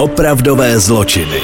Opravdové zločiny.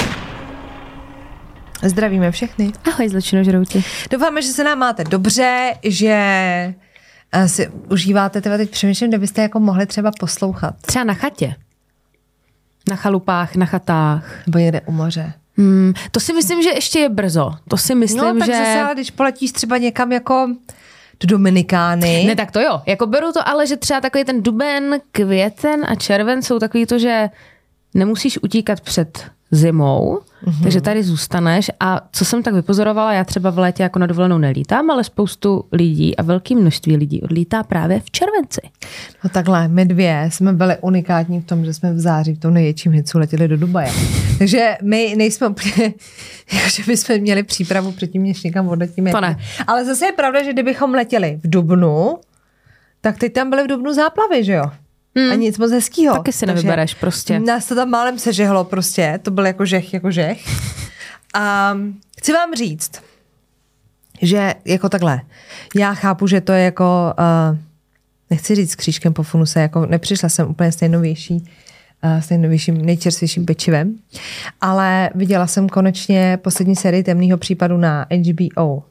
Zdravíme všechny. Ahoj, zločinožrouti. Doufáme, že se nám máte dobře, že si užíváte, teď přemýšlím, kde byste jako mohli třeba poslouchat. Třeba na chatě. Na chalupách, na chatách. Nebo někde u moře. To si myslím, že ještě je brzo. To si myslím, no, tak že... zase, ale když poletíš třeba někam jako do Dominikány. Ne, tak to jo. Jako beru to, ale že třeba takový ten duben, květen a červen jsou takový to, že nemusíš utíkat před zimou, takže tady zůstaneš. A co jsem tak vypozorovala, já třeba v létě jako na dovolenou nelítám, ale spoustu lidí a velké množství lidí odlítá právě v červenci. No takhle, my dvě jsme byli unikátní v tom, že jsme v září v tom největším hicu letěli do Dubaje. Takže my nejsme úplně, že bychom měli přípravu předtím, než někam odletíme. To ne. Ale zase je pravda, že kdybychom letěli v dubnu, tak teď tam byly v dubnu záplavy, že jo? A nic moc hezkýho. Taky si nevybereš prostě. Nás to tam málem sežehlo prostě. To byl jako žeh. A chci vám říct, že jako takhle, já chápu, že to je jako, nechci říct s křížkem po funuse, jako nepřišla jsem úplně s nejnovějším, nejčerstvějším pečivem, ale viděla jsem konečně poslední sérii Temného případu na HBO.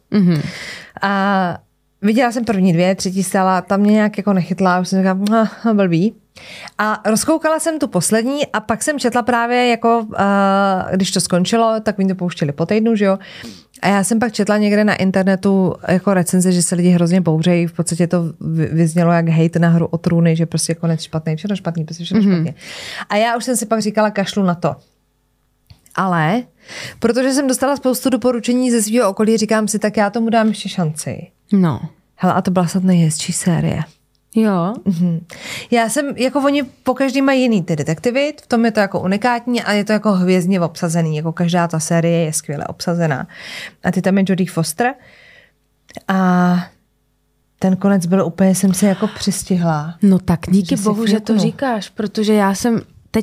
A viděla jsem první dvě, třetí stála, tam mě nějak jako nechytla, už jsem říkala, blbý. A rozkoukala jsem tu poslední a pak jsem četla právě jako, když to skončilo, tak mi to pouštěli po týdnu, že jo. A já jsem pak četla někde na internetu jako recenze, že se lidi hrozně bouřejí, v podstatě to vyznělo jak hejt na Hru o trůny, že prostě konec špatný, všechno špatný, prostě všechno špatně. A já už jsem si pak říkala, kašlu na to. Ale, protože jsem dostala spoustu doporučení ze svého okolí, říkám si, tak já tomu dám ještě šanci. No. Hele, a to byla snad nejhezčí série. Jo. Já jsem, jako oni pokaždý mají jiný ty detektivy, v tom je to jako unikátní a je to jako hvězdně obsazený, jako každá ta série je skvěle obsazená. A ty tam je Jodie Foster a ten konec byl úplně, jsem se jako přistihla. No tak díky bohu, že to říkáš, protože já jsem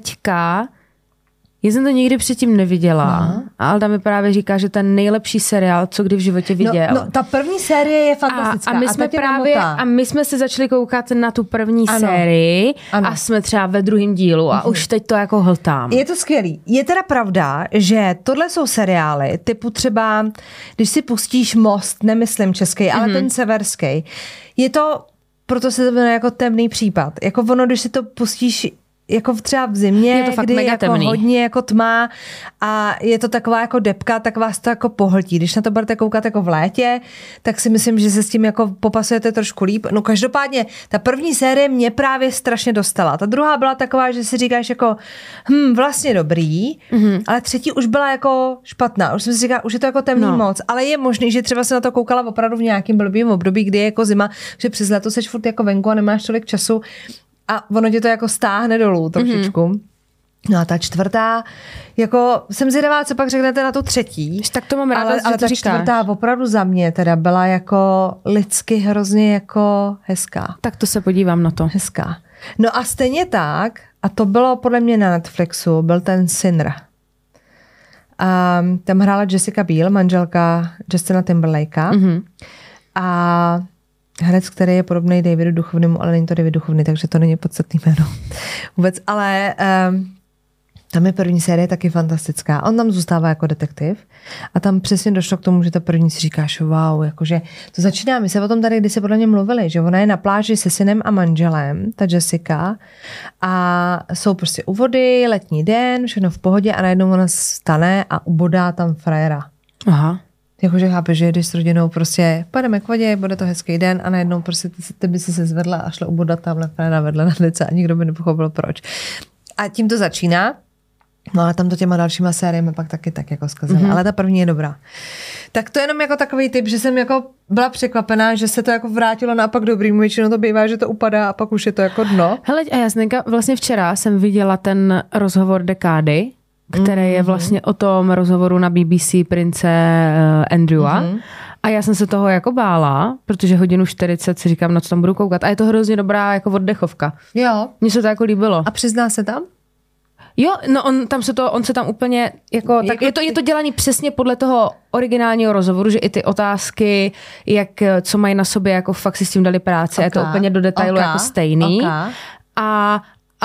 jsem to nikdy předtím neviděla. No. A Alda mi právě říká, že ten nejlepší seriál, co kdy v životě viděl. No, ta první série je fantastická. A my jsme se začali koukat na tu první sérii a jsme třeba ve druhém dílu a už teď to jako hltám. Je to skvělý. Je teda pravda, že tohle jsou seriály typu třeba, když si pustíš Most, nemyslím český, ale ten severský. Je to, proto se to jmenuje jako Temný případ. Jako ono, když si to pustíš jako třeba v zimě, kdy je jako hodně jako tma a je to taková jako depka, tak vás to jako pohltí. Když na to budete koukat jako v létě, tak si myslím, že se s tím jako popasujete trošku líp. No každopádně, ta první série mě právě strašně dostala. Ta druhá byla taková, že si říkáš jako vlastně dobrý, ale třetí už byla jako špatná. Už jsem si říkala, už je to jako temný moc, ale je možný, že třeba se na to koukala opravdu v nějakém blbým období, kdy je jako zima, že přes léto seš furt jako venku a nemáš tolik času. A ono tě to jako stáhne dolů trošičku. No a ta čtvrtá, jako jsem zvědavá, co pak řeknete na tu třetí. Tak to mám ráda, ale ta čtvrtá opravdu za mě teda byla jako lidsky hrozně jako hezká. Tak to se podívám na to. Hezká. No a stejně tak, a to bylo podle mě na Netflixu, byl ten Sinner. A tam hrála Jessica Biel, manželka Justina Timberlakea. A herec, který je podobný Davidu Duchovnému, ale není to David Duchovný, takže to není podstatný jméno vůbec. Ale tam je první série taky fantastická. On tam zůstává jako detektiv a tam přesně došlo k tomu, že ta první si říkáš, wow, jakože to začíná, my se o tom tady kdysi podle mě mluvili, že ona je na pláži se synem a manželem, ta Jessica, a jsou prostě u vody, letní den, všechno v pohodě a najednou ona stane a ubodá tam frajera. Aha. Jakože chápeš, že jdeš s rodinou, prostě pojedeme k vodě, bude to hezký den a najednou prostě ty by si se zvedla a šla ubodat tamhle frajera vedle na lice a nikdo by nepochopil proč. A tím to začíná. No a tam to těma dalšíma sériemi pak taky tak jako zkazila. Ale ta první je dobrá. Tak to je jenom jako takový typ, že jsem jako byla překvapená, že se to jako vrátilo naopak dobrým. Většinou to bývá, že to upadá a pak už je to jako dno. Hele, a Jasnenka, vlastně včera jsem viděla ten rozhovor Dekády, který je vlastně o tom rozhovoru na BBC prince Andrewa. A já jsem se toho jako bála, protože 1:40 si říkám, na co tam budu koukat. A je to hrozně dobrá jako oddechovka. Jo. Mně se to jako líbilo. A přizná se tam? Jo, no on se tam úplně, jako, tak je to dělaný přesně podle toho originálního rozhovoru, že i ty otázky, co mají na sobě, jako fakt si s tím dali práci, je to úplně do detailu jako stejný. A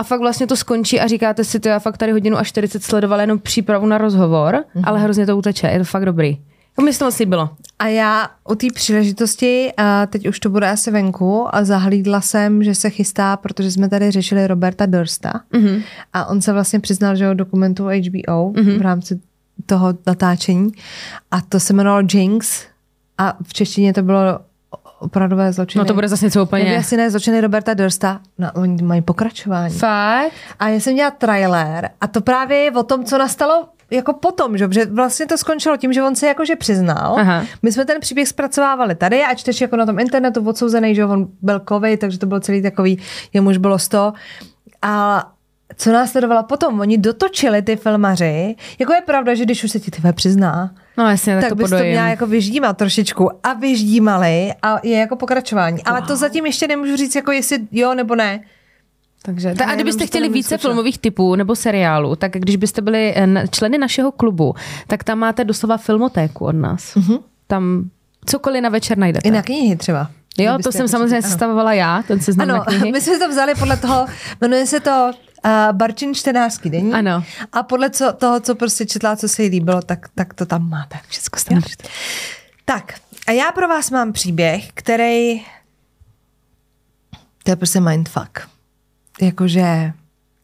a fakt vlastně to skončí a říkáte si, to já fakt tady 1:40 sledovala jenom přípravu na rozhovor, ale hrozně to uteče, je to fakt dobrý. Mně se to moc líbilo. A já u té příležitosti, a teď už to bude asi venku, a zahlídla jsem, že se chystá, protože jsme tady řešili Roberta Dursta a on se vlastně přiznal, že ho dokumentu HBO v rámci toho natáčení a to se jmenovalo Jinx a v češtině to bylo opravdové zločiny. No to bude zase něco úplně. Asi ne, zločiny Roberta Dursta. No, oni mají pokračování. Fakt? A já jsem dělala trailer a to právě je o tom, co nastalo jako potom, že vlastně to skončilo tím, že on se jakože přiznal. Aha. My jsme ten příběh zpracovávali tady a čteš jako na tom internetu odsouzený, že on byl covid, takže to byl celý takový, jemuž bylo 100. A co následovalo potom? Oni dotočili ty filmaři. Jako je pravda, že když už se ti tebe přizná, no jasně, tak to bys to měla jako vyždímat trošičku a vyždímali a je jako pokračování. Ale to zatím ještě nemůžu říct, jako jestli jo nebo ne. Takže, a kdybyste chtěli více filmových typů nebo seriálů, tak když byste byli členy našeho klubu, tak tam máte doslova filmotéku od nás. Tam cokoliv na večer najdete. I na knihy třeba. Jo, to jsem samozřejmě sestavovala já, ten seznam na knihy. My jsme to vzali podle toho, jmenuje se to Barčin čtenářský deník. Ano. A podle toho, co prostě četla, co se jí líbilo, tak to tam máte. Všechno jste například. Tak, a já pro vás mám příběh, který to je prostě mindfuck. Jakože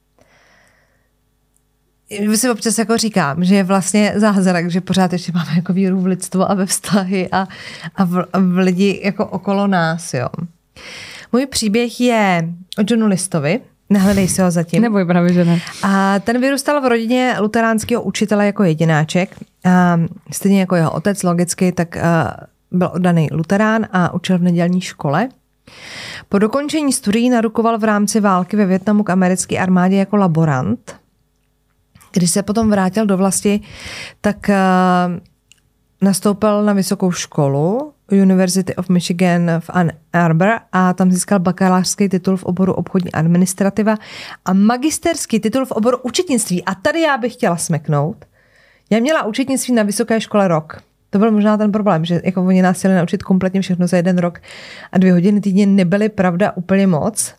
si občas jako říkám, že je vlastně zázrak, že pořád ještě máme jako víru v lidstvo a ve vztahy a v lidi jako okolo nás, jo. Můj příběh je o Johnu Listovi, nehledej si ho zatím. Neboj, právě, že ne. A ten vyrůstal v rodině luteránského učitele jako jedináček. A stejně jako jeho otec logicky, tak byl oddaný luterán a učil v nedělní škole. Po dokončení studií narukoval v rámci války ve Vietnamu k americké armádě jako laborant. Když se potom vrátil do vlasti, tak nastoupil na vysokou školu University of Michigan v Ann Arbor a tam získal bakalářský titul v oboru obchodní administrativa a magisterský titul v oboru účetnictví. A tady já bych chtěla smeknout. Já měla účetnictví na vysoké škole rok. To byl možná ten problém, že jako oni nás chtěli naučit kompletně všechno za 1 rok a 2 hodiny týdně nebyly pravda úplně moc.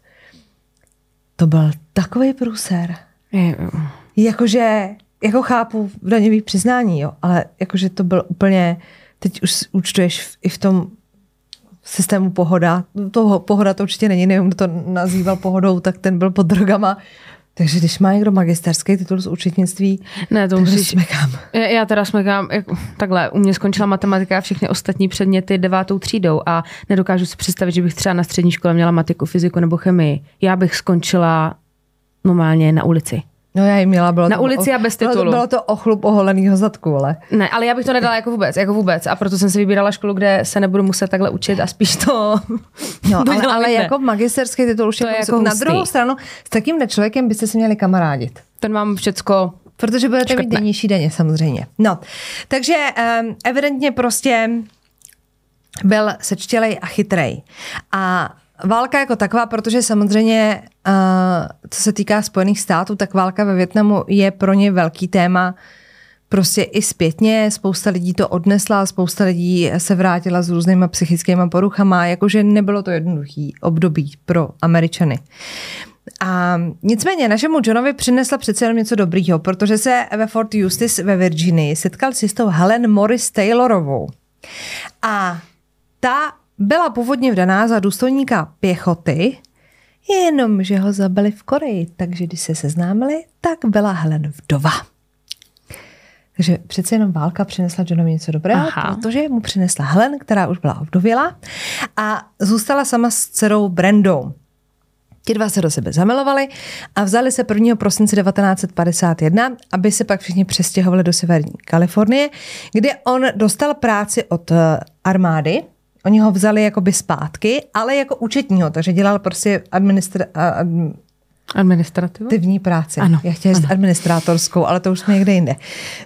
To byl takový průser. Jakože, jako chápu v daňový přiznání, jo, ale jakože to byl úplně, teď už účtuješ i v tom systému pohoda. Pohoda to určitě není, nevím, kdo to nazýval pohodou, tak ten byl pod drogama. Takže když má někdo magisterský titul z účetnictví, ne, to musíš smekám. Já teda smekám, takhle, u mě skončila matematika a všechny ostatní předměty 9. třídou a nedokážu si představit, že bych třeba na střední škole měla matiku, fyziku nebo chemii. Já bych skončila normálně na ulici. No já jim měla, bylo na ulici a bez titulu. Bylo to ochlup oholenýho zadku, ale. Ne, ale já bych to nedala jako vůbec. A proto jsem si vybírala školu, kde se nebudu muset takhle učit a spíš to no, ale jako magisterský titul už to je jako na druhou stranu. S takýmhle člověkem byste si měli kamarádit. Ten mám všecko. Protože budete mít dennější daně samozřejmě. No, takže evidentně prostě byl sečtělej a chytrej. A válka jako taková, protože samozřejmě, co se týká Spojených států, tak válka ve Vietnamu je pro ně velký téma. Prostě i zpětně, spousta lidí to odnesla, spousta lidí se vrátila s různýma psychickýma poruchama, jakože nebylo to jednoduchý období pro Američany. A nicméně našemu Johnovi přinesla přece jenom něco dobrýho, protože se ve Fort Eustis ve Virginii setkal s jistou Helen Morris Taylorovou. A ta byla původně vdaná za důstojníka pěchoty, jenomže ho zabili v Koreji, takže když se seznámili, tak byla Helen vdova. Takže přece jenom válka přinesla Johnovi něco dobrého, protože mu přinesla Helen, která už byla ovdovělá a zůstala sama s dcerou Brandou. Ti dva se do sebe zamilovali a vzali se 1. prosince 1951, aby se pak všichni přestěhovali do severní Kalifornie, kde on dostal práci od armády. Oni ho vzali jakoby zpátky, ale jako účetního, takže dělal prostě administrativní práci. Ano, já chtěla říct administrátorskou, ale to už jsme někde jinde.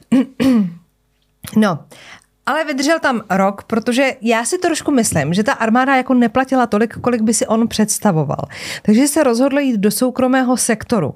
No, ale vydržel tam rok, protože já si trošku myslím, že ta armáda jako neplatila tolik, kolik by si on představoval. Takže se rozhodl jít do soukromého sektoru.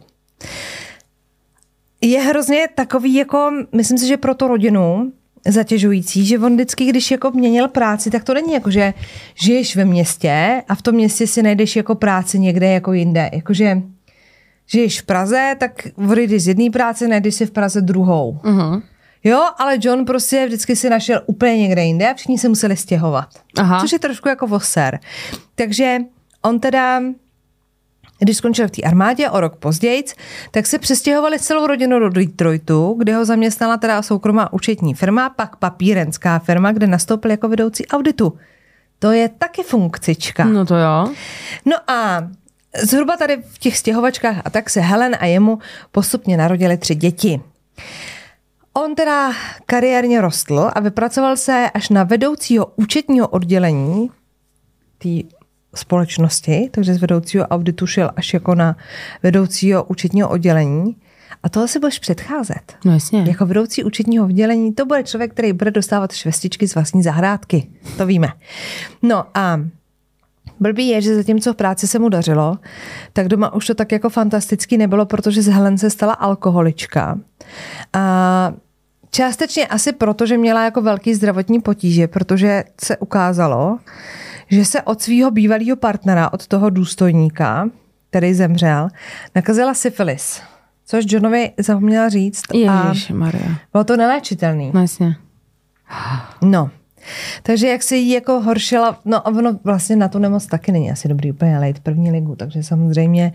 Je hrozně takový jako, myslím si, že pro tu rodinu zatěžující, že on vždycky, když jako měnil práci, tak to není jako, že žiješ ve městě a v tom městě si najdeš jako práci někde jako jinde. Jakože že jsi v Praze, tak odejdeš z jedné práce, najdeš si v Praze druhou. Jo, ale John prostě vždycky si našel úplně někde jinde a všichni se museli stěhovat. Aha. Což je trošku jako voser. Takže on teda, když skončil v té armádě o rok později, tak se přestěhovali celou rodinu do Detroitu, kde ho zaměstnala teda soukromá účetní firma, pak papírenská firma, kde nastoupil jako vedoucí auditu. To je taky funkcička. No to jo. No a zhruba tady v těch stěhovačkách a tak se Helen a jemu postupně narodili 3 děti. On teda kariérně rostl a vypracoval se až na vedoucího účetního oddělení té společnosti, takže z vedoucího auditu šel až jako na vedoucího účetního oddělení. A toho si budeš předcházet. No jasně. Jako vedoucí účetního oddělení, to bude člověk, který bude dostávat švestičky z vlastní zahrádky. To víme. No a blbý je, že zatímco v práci se mu dařilo, tak doma už to tak jako fantasticky nebylo, protože z Helen se stala alkoholička. A částečně asi proto, že měla jako velký zdravotní potíže, protože se ukázalo, že se od svého bývalého partnera, od toho důstojníka, který zemřel, nakazila syfilis. Což Johnovi zapomněla říct. Ježišmarja. Bylo to neléčitelný. No jasně. No. Takže jak se jí jako horšila, no a ono vlastně na tu nemoc taky není asi dobrý úplně lejt první ligu, takže samozřejmě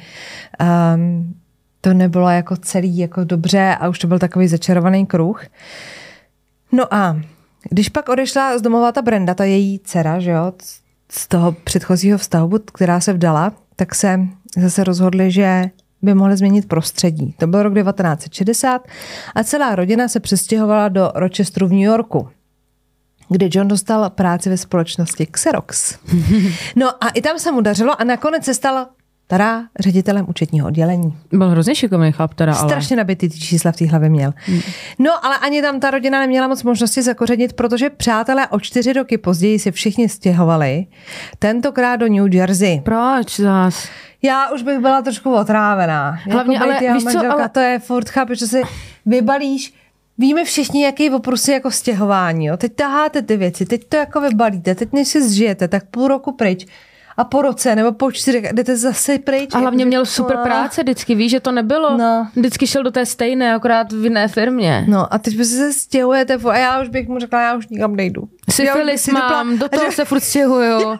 to nebylo jako celý jako dobře a už to byl takový začarovaný kruh. No a když pak odešla z domova ta Brenda, ta její dcera, že jo, z toho předchozího vztahu, která se vdala, tak se zase rozhodli, že by mohli změnit prostředí. To byl rok 1960 a celá rodina se přestěhovala do Rochesteru v New Yorku, kde John dostal práci ve společnosti Xerox. No a i tam se mu dařilo a nakonec se stal ředitelem účetního oddělení. Byl hrozně šikovný chlap teda, ale... Strašně nabitý ty čísla v té hlavě měl. No, ale ani tam ta rodina neměla moc možnosti zakořenit, protože přátelé o 4 roky později se všichni stěhovali, tentokrát do New Jersey. Proč zás? Já už bych byla trošku otrávená. Hlavně, jako ale víš co, ale... to je furt, chápeš, že si vybalíš. Víme všichni, jaký je prostě jako stěhování. Jo? Teď taháte ty věci, teď to jako vybalíte, teď než si zžijete, tak půl roku pryč. A po roce nebo po 4 jdete zase pryč. A hlavně měl super práce vždycky, víš, že to nebylo. No. Vždycky šel do té stejné, akorát v jiné firmě. No a teď se stěhujete a já už bych mu řekla, já už nikam nejdu. Syfilis mám, do toho se furt stěhuju.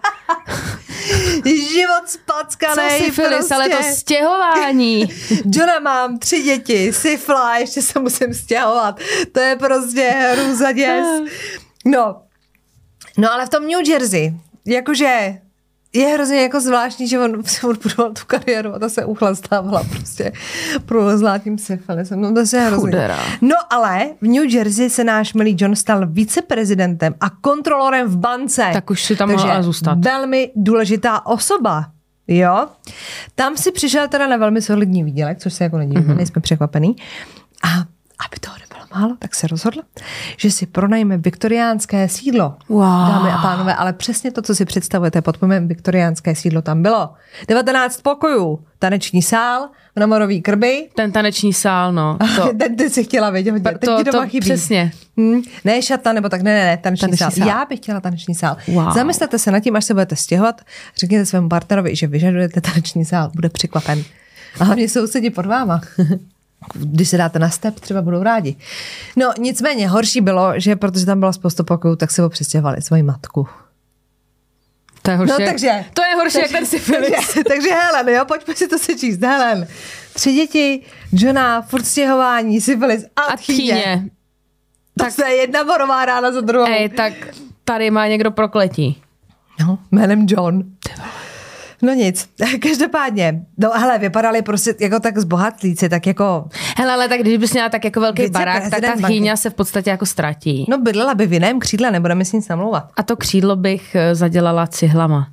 Život spackanej. Co syfilis, prostě. Ale to stěhování. Johna mám 3 děti, syfla, ještě se musím stěhovat. To je prostě hrůza děs. No ale v tom New Jersey, jakože je hrozně jako zvláštní, že on budoval tu kariéru a ta se uchlastávala prostě prolezlátním syfilisem. No to se hrozně. Chudera. No ale v New Jersey se náš milý John stal viceprezidentem a kontrolorem v bance. Tak už si tam mohla zůstat. Velmi důležitá osoba. Jo? Tam si přišel teda na velmi solidní výdělek, což se jako nedivíme, nejsme překvapený. A aby toho nebylo málo, tak se rozhodl, že si pronajme viktoriánské sídlo. Wow. Dámy a pánové, ale přesně to, co si představujete pod pojmem viktoriánské sídlo, tam bylo. 19 pokojů, taneční sál, mramorový krby. Ten taneční sál, no. Ten si chtěla vědět, teď ti doma chybí. Přesně. Ne šata, nebo tak, ne, taneční sál. Já bych chtěla taneční sál. Wow. Zamyslete se nad tím, až se budete stěhovat, řekněte svému partnerovi, že vyžadujete taneční sál, bude překvapen. A hlavně sousedi pod váma. Když se dáte na step, třeba budou rádi. No nicméně horší bylo, že protože tam byla spoustu pokojů, tak se ho přestěhovali svoji matku. To je horší, no, takže, to je horší jak ten syfilis. Takže Helen, jo, pojďme si to sečíst. Helen, 3 děti, Johna, furt stěhování, syfilis a tchýně. Tak to je jedna borová rána za druhou. Ej, tak tady má někdo prokletí. No, jménem John. No nic, každopádně, no hele, vypadali prostě jako tak zbohatlíci, tak jako... Hele, ale tak když bys měla tak jako velký barák, tak ta tchýňa se v podstatě jako ztratí. No bydlela by v jiném křídle, nebudeme si nic namlouvat. A to křídlo bych zadělala cihlama.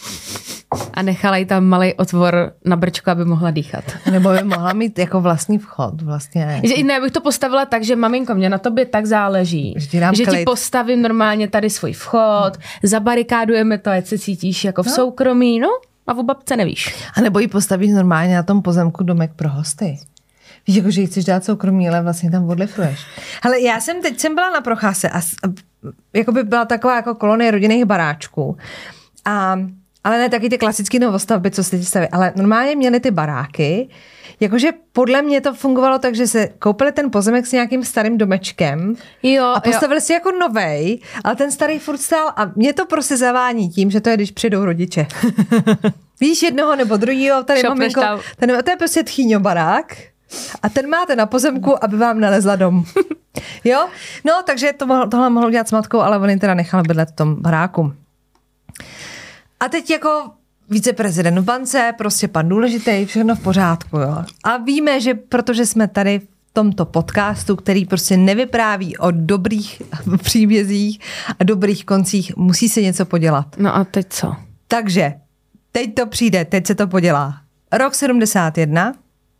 A nechala jí tam malej otvor na brčko, aby mohla dýchat. Nebo by mohla mít jako vlastní vchod, vlastně. Že ne, bych to postavila tak, že maminko, mě na tobě tak záleží, že ti postavím normálně tady svůj vchod, zabarikádujeme to, ať se cítíš jako v soukromí, no a o babce nevíš. A nebo ji postavíš normálně na tom pozemku domek pro hosty. Víš, jako, že ji chceš dát soukromí, ale vlastně tam odlifruješ. Hele, teď jsem byla na procházce a jako by byla taková jako kolonie rodinných baráčků. A ale ne taky ty klasické novostavby, co se teď staví, ale normálně měli ty baráky, jakože podle mě to fungovalo tak, že se koupili ten pozemek s nějakým starým domečkem a postavili si jako novej, ale ten starý furt stál a mě to prostě zavání tím, že to je, když přijdou rodiče. Víš, jednoho nebo druhýho, tady maminko, to je prostě tchýňo barák a ten máte na pozemku, aby vám nalezla dom. Jo? No, takže tohle mohlo dělat s matkou, ale oni teda nechali bydlet v tom baráku. A teď jako viceprezident v bance, prostě pan důležitý, všechno v pořádku, jo. A víme, že protože jsme tady v tomto podcastu, který prostě nevypráví o dobrých příbězích a dobrých koncích, musí se něco podělat. No a teď co? Takže, teď to přijde, teď se to podělá. Rok 71,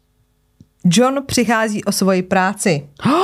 John přichází o svoji práci.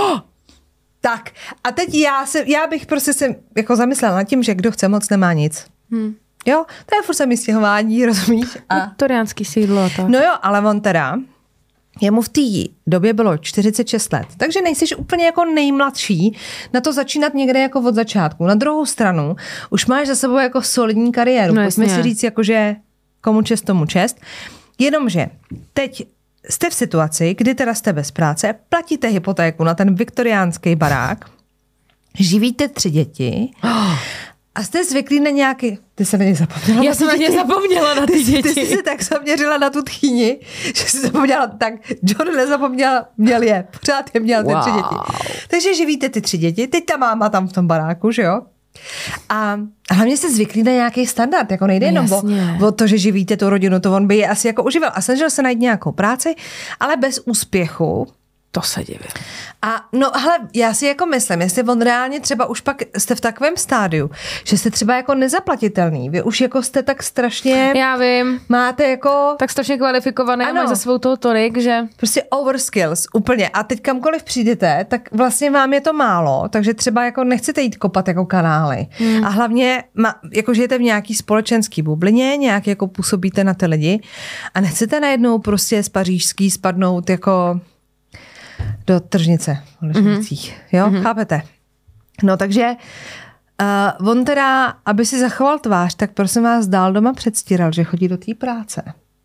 Tak, a teď já bych prostě se jako zamyslela nad tím, že kdo chce moc, nemá nic. Jo, to je furt samý stěhování, rozumíš? Viktoriánský sídlo. Tak. No jo, ale on teda, jemu v té době bylo 46 let, takže nejsiš úplně jako nejmladší na to začínat někde jako od začátku. Na druhou stranu už máš za sebou jako solidní kariéru. No, pojďme si říct, jakože komu čest, tomu čest. Jenomže teď jste v situaci, kdy teda jste bez práce, platíte hypotéku na ten viktoriánský barák, živíte 3 děti a jste zvyklí na nějaký... Ty se na ně zapomněla. Já jsem na ně zapomněla na ty děti. Ty jsi se tak zaměřila na tu tchýni, že jsi zapomněla, tak John nezapomněl, měl je. Pořád je měl ty 3 děti. Takže živíte ty 3 děti, teď ta máma tam v tom baráku, že jo? A hlavně se zvyklí na nějaký standard, jako nejde jenom o to, že živíte tu rodinu, to on by je asi jako užíval. A snažil se najít nějakou práci, ale bez úspěchu. To se divím. A no hele, já si jako myslím, jestli on reálně třeba už pak jste v takovém stádiu, že jste třeba jako nezaplatitelný, vy už jako jste tak strašně... Já vím. Máte jako... Tak strašně kvalifikovaný a máš za svou toho tolik, že... Prostě overskills, úplně. A teď kamkoliv přijdete, tak vlastně vám je to málo, takže třeba jako nechcete jít kopat jako kanály. A hlavně, jako žijete v nějaký společenský bublině, nějak jako působíte na ty lidi a nechcete najednou prostě z pařížský spadnout jako... do tržnice v Lešnicích. Jo, chápete? No takže on teda, aby si zachoval tvář, tak prosím vás dál doma předstíral, že chodí do té práce.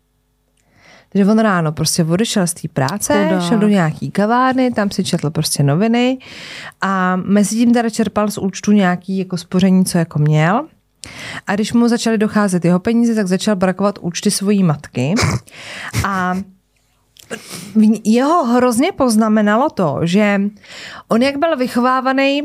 Takže on ráno prostě odešel z té práce, šel do nějaký kavárny, tam si četl prostě noviny a mezi tím teda čerpal z účtu nějaký jako spoření, co jako měl. A když mu začaly docházet jeho peníze, tak začal brakovat účty svojí matky. A jeho hrozně poznamenalo to, že on jak byl vychovávaný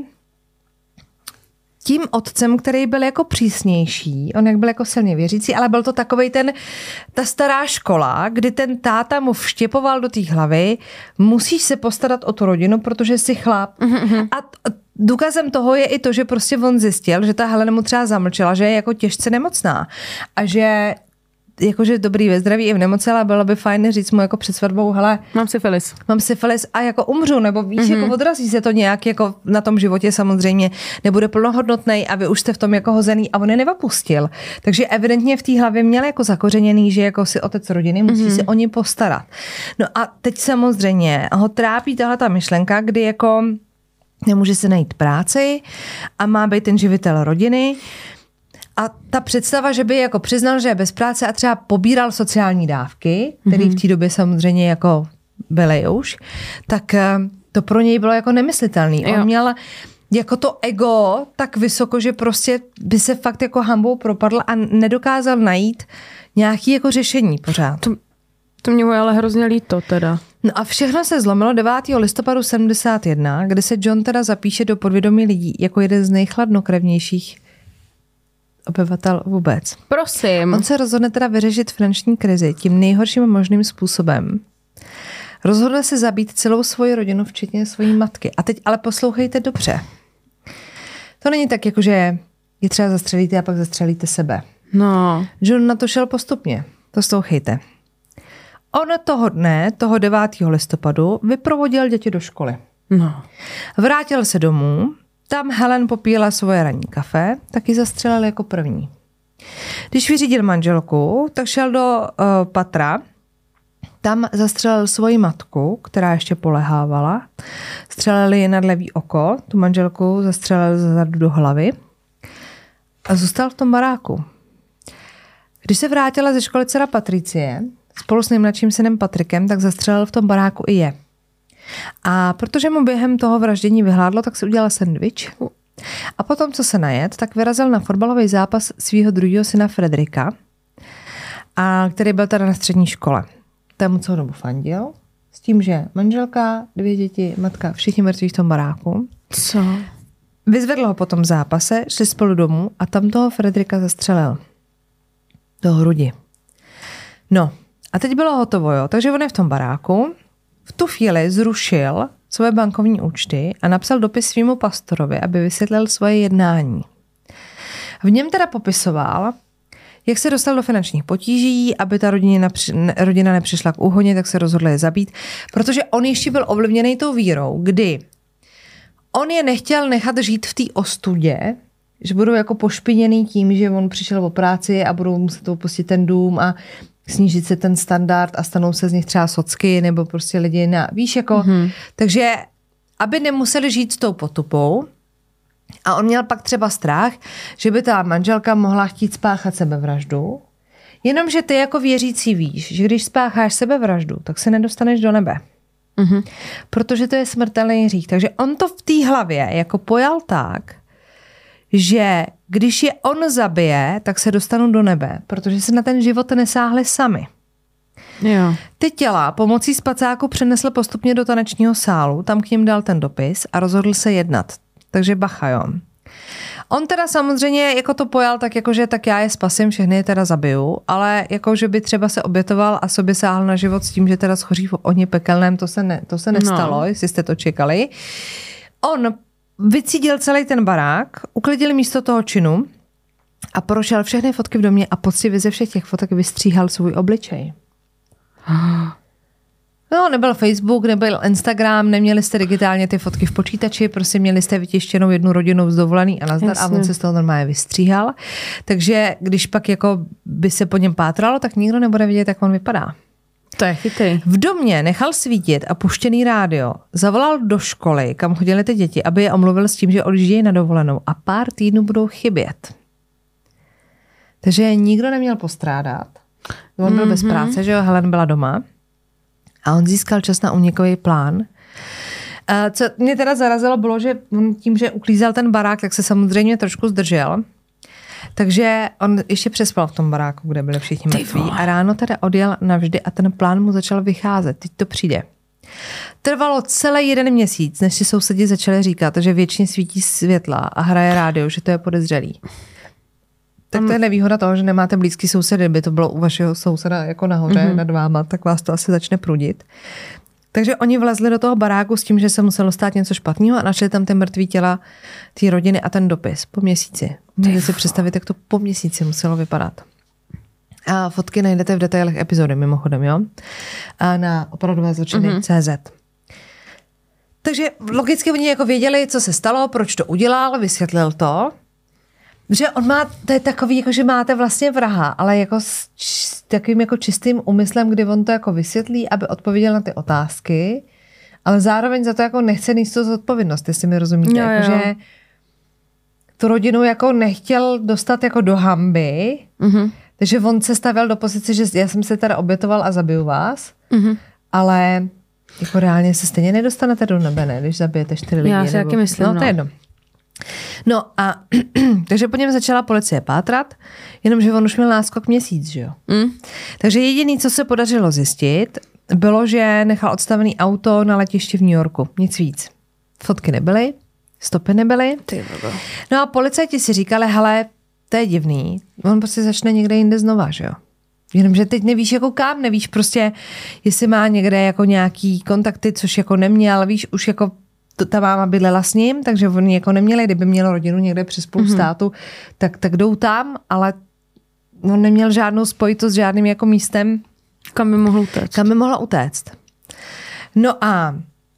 tím otcem, který byl jako přísnější, on jak byl jako silně věřící, ale byl to takovej ta stará škola, kdy ten táta mu vštěpoval do té hlavy, musíš se postarat o tu rodinu, protože jsi chlap. A důkazem toho je i to, že prostě on zjistil, že ta Helena mu třeba zamlčela, že je jako těžce nemocná a že jakože dobrý ve zdraví i v nemoci, ale bylo by fajn říct mu jako před svatbou, hele, mám syfilis a jako umřu, nebo víš, jako odrazí se to nějak jako na tom životě samozřejmě, nebude plnohodnotnej a vy už jste v tom jako hozený a on je nevapustil. Takže evidentně v té hlavě měl jako zakořeněný, že jako si otec rodiny musí se o ně postarat. No a teď samozřejmě ho trápí tahle ta myšlenka, kdy jako nemůže se najít práci a má být ten živitel rodiny. A ta představa, že by jako přiznal, že je bez práce a třeba pobíral sociální dávky, které v té době samozřejmě jako byly už, tak to pro něj bylo jako nemyslitelný. On měl jako to ego tak vysoko, že prostě by se fakt jako hanbou propadl a nedokázal najít nějaký jako řešení pořád. To mě ale hrozně líto teda. No a všechno se zlomilo 9. listopadu 71, kdy se John teda zapíše do podvědomí lidí jako jeden z nejchladnokrevnějších obyvatel vůbec. Prosím. On se rozhodne teda vyřešit finanční krizi tím nejhorším možným způsobem. Rozhodne se zabít celou svoji rodinu, včetně svojí matky. A teď ale poslouchejte dobře. To není tak, jako že je třeba zastřelíte a pak zastřelíte sebe. No. John na to šel postupně. Poslouchejte. On toho dne, toho 9. listopadu, vyprovodil děti do školy. No. Vrátil se domů, tam Helen popíjela svoje ranní kafe, tak ji zastřelil jako první. Když vyřídil manželku, tak šel do patra, tam zastřelil svoji matku, která ještě polehávala. Střelil ji nad levý oko, tu manželku zastřelil zezadu do hlavy a zůstal v tom baráku. Když se vrátila ze školy dcera Patricie, spolu s nejmladším synem Patrikem, tak zastřelil v tom baráku i je. A protože mu během toho vraždění vyhládlo, tak si udělal sendvič. A potom, co se najet, tak vyrazil na fotbalový zápas svého druhého syna Frederika, a který byl teda na střední škole. Tému celou dobu fandil, s tím, že manželka, 2 děti, matka, všichni mrtví v tom baráku. Co? Vyzvedl ho po tom zápase, šli spolu domů a tam toho Frederika zastřelil. Do hrudi. No, a teď bylo hotovo, jo. Takže on je v tom baráku, v tu chvíli zrušil svoje bankovní účty a napsal dopis svýmu pastorovi, aby vysvětlil svoje jednání. V něm teda popisoval, jak se dostal do finančních potíží, aby ta rodina nepřišla k úhoně, tak se rozhodl je zabít, protože on ještě byl ovlivněný tou vírou, kdy on je nechtěl nechat žít v té ostudě, že budou jako pošpiněný tím, že on přišel o práci a budou muset opustit ten dům a snížit se ten standard a stanou se z nich třeba socky nebo prostě lidi na, víš, jako, takže aby nemuseli žít s tou potupou a on měl pak třeba strach, že by ta manželka mohla chtít spáchat sebevraždu, jenomže ty jako věřící víš, že když spácháš sebevraždu, tak se nedostaneš do nebe. Protože to je smrtelný hřích. Takže on to v té hlavě jako pojal tak, že když je on zabije, tak se dostanou do nebe, protože se na ten život nesáhli sami. Jo. Ty těla pomocí spacáku přenesl postupně do tanečního sálu, tam k ním dal ten dopis a rozhodl se jednat. Takže bacha, jo. On teda samozřejmě jako to pojal tak jako, že tak já je spasím, všechny je teda zabiju, ale jako, že by třeba se obětoval a sobě sáhl na život s tím, že teda schoří v ohni pekelném, to se nestalo, jestli jste to čekali. On vycídil celý ten barák, uklidil místo toho činu a prošel všechny fotky v domě a poctivě ze všech těch fotek vystříhal svůj obličej. No, nebyl Facebook, nebyl Instagram, neměli jste digitálně ty fotky v počítači, prostě měli jste vytištěnou jednu rodinu z dovolený a nazdar. Jasně. A on se z toho normálně vystříhal. Takže když pak jako by se po něm pátralo, tak nikdo nebude vidět, jak on vypadá. To je chytrý. V domě nechal svítit a puštěný rádio. Zavolal do školy, kam chodily ty děti, aby je omluvil s tím, že odjíždějí na dovolenou a pár týdnů budou chybět. Takže nikdo neměl postrádat. On byl bez práce, že jo, Helen byla doma. A on získal čas na únikový plán. Co mě teda zarazilo, bylo, že on tím, že uklízel ten barák, tak se samozřejmě trošku zdržel. Takže on ještě přespal v tom baráku, kde byli všichni mrtví. A ráno teda odjel navždy a ten plán mu začal vycházet. Teď to přijde. Trvalo celý 1 měsíc, než si sousedi začali říkat, že věčně svítí světla a hraje rádio, že to je podezřelý. Tak to je nevýhoda toho, že nemáte blízký sousedy, kdyby to bylo u vašeho souseda jako nahoře nad váma, tak vás to asi začne prudit. Takže oni vlezli do toho baráku s tím, že se muselo stát něco špatného a našli tam ty mrtvý těla té rodiny a ten dopis po měsíci. Můžete si představit, jak to po měsíci muselo vypadat. A fotky najdete v detailech epizody, mimochodem, jo? A na opravdové zločiny.cz. Takže logicky oni jako věděli, co se stalo, proč to udělal, vysvětlil to. Že on má, to je takový, jako že máte vlastně vraha, ale jako s takovým jako čistým úmyslem, kdy on to jako vysvětlí, aby odpověděl na ty otázky, ale zároveň za to jako nechce nést tu zodpovědnost, jestli mi rozumíte. Jo, jako, že tu rodinu jako nechtěl dostat jako do hanby, takže on se stavěl do pozice, že já jsem se teda obětoval a zabiju vás, ale jako reálně se stejně nedostanete do nebe, ne, když zabijete 4 lidi. Já si taky myslím, no. To je jedno. No a takže po něm začala policie pátrat, jenomže on už měl náskok měsíc, že jo. Takže jediné, co se podařilo zjistit, bylo, že nechal odstavený auto na letišti v New Yorku. Nic víc. Fotky nebyly, stopy nebyly. No a policajti si říkali, hele, to je divný, on prostě začne někde jinde znova, že jo. Jenomže teď nevíš jako kam, nevíš prostě, jestli má někde jako nějaký kontakty, což jako neměl, víš, už jako ta máma bydlela s ním, takže oni jako neměli, kdyby měl rodinu někde přes půl státu, tak jdou tam, ale on neměl žádnou spojitost s žádným jako místem, kam by mohl utéct. Kam by mohla utéct. No a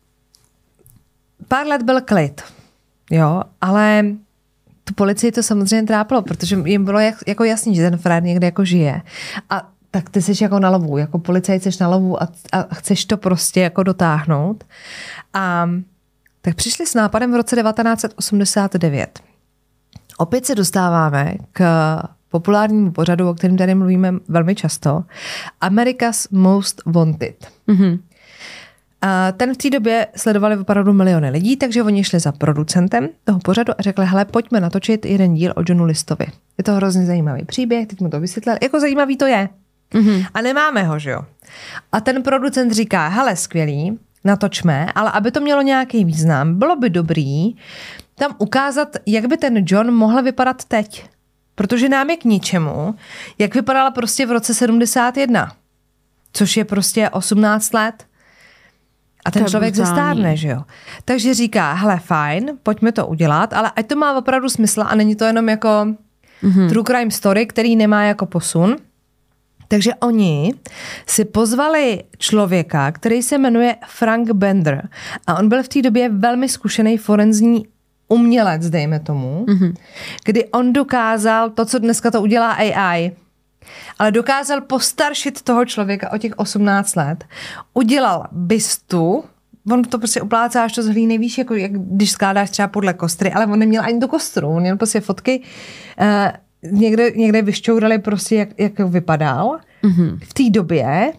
pár let byl klid, jo, ale tu policii to samozřejmě trápilo, protože jim bylo jako jasný, že ten Fred někde jako žije. A tak ty jsi jako na lovu, jako policajt jsi na lovu a chceš to prostě jako dotáhnout. A tak přišli s nápadem v roce 1989. Opět se dostáváme k populárnímu pořadu, o kterém tady mluvíme velmi často, America's Most Wanted. A ten v té době sledovali opravdu miliony lidí, takže oni šli za producentem toho pořadu a řekli, hele, pojďme natočit jeden díl o Johnu Listovi. Je to hrozně zajímavý příběh, teď mu to vysvětlil, jako zajímavý to je. A nemáme ho, že jo. A ten producent říká, hele, skvělý, natočme, ale aby to mělo nějaký význam, bylo by dobrý tam ukázat, jak by ten John mohl vypadat teď. Protože nám je k ničemu, jak vypadala prostě v roce 71, což je prostě 18 let. A ten člověk zestárne, že jo. Takže říká, hele, fajn, pojďme to udělat, ale ať to má opravdu smysl a není to jenom jako true crime story, který nemá jako posun. Takže oni si pozvali člověka, který se jmenuje Frank Bender. A on byl v té době velmi zkušený forenzní umělec, dejme tomu, kdy on dokázal to, co dneska to udělá AI, ale dokázal postaršit toho člověka o těch 18 let. Udělal bystu, on to prostě uplácáš to z hlíny, víš, jako jak když skládáš třeba podle kostry, ale on neměl ani tu kostru, on měl prostě fotky, někde vyšťourali prostě, jak vypadal v té době.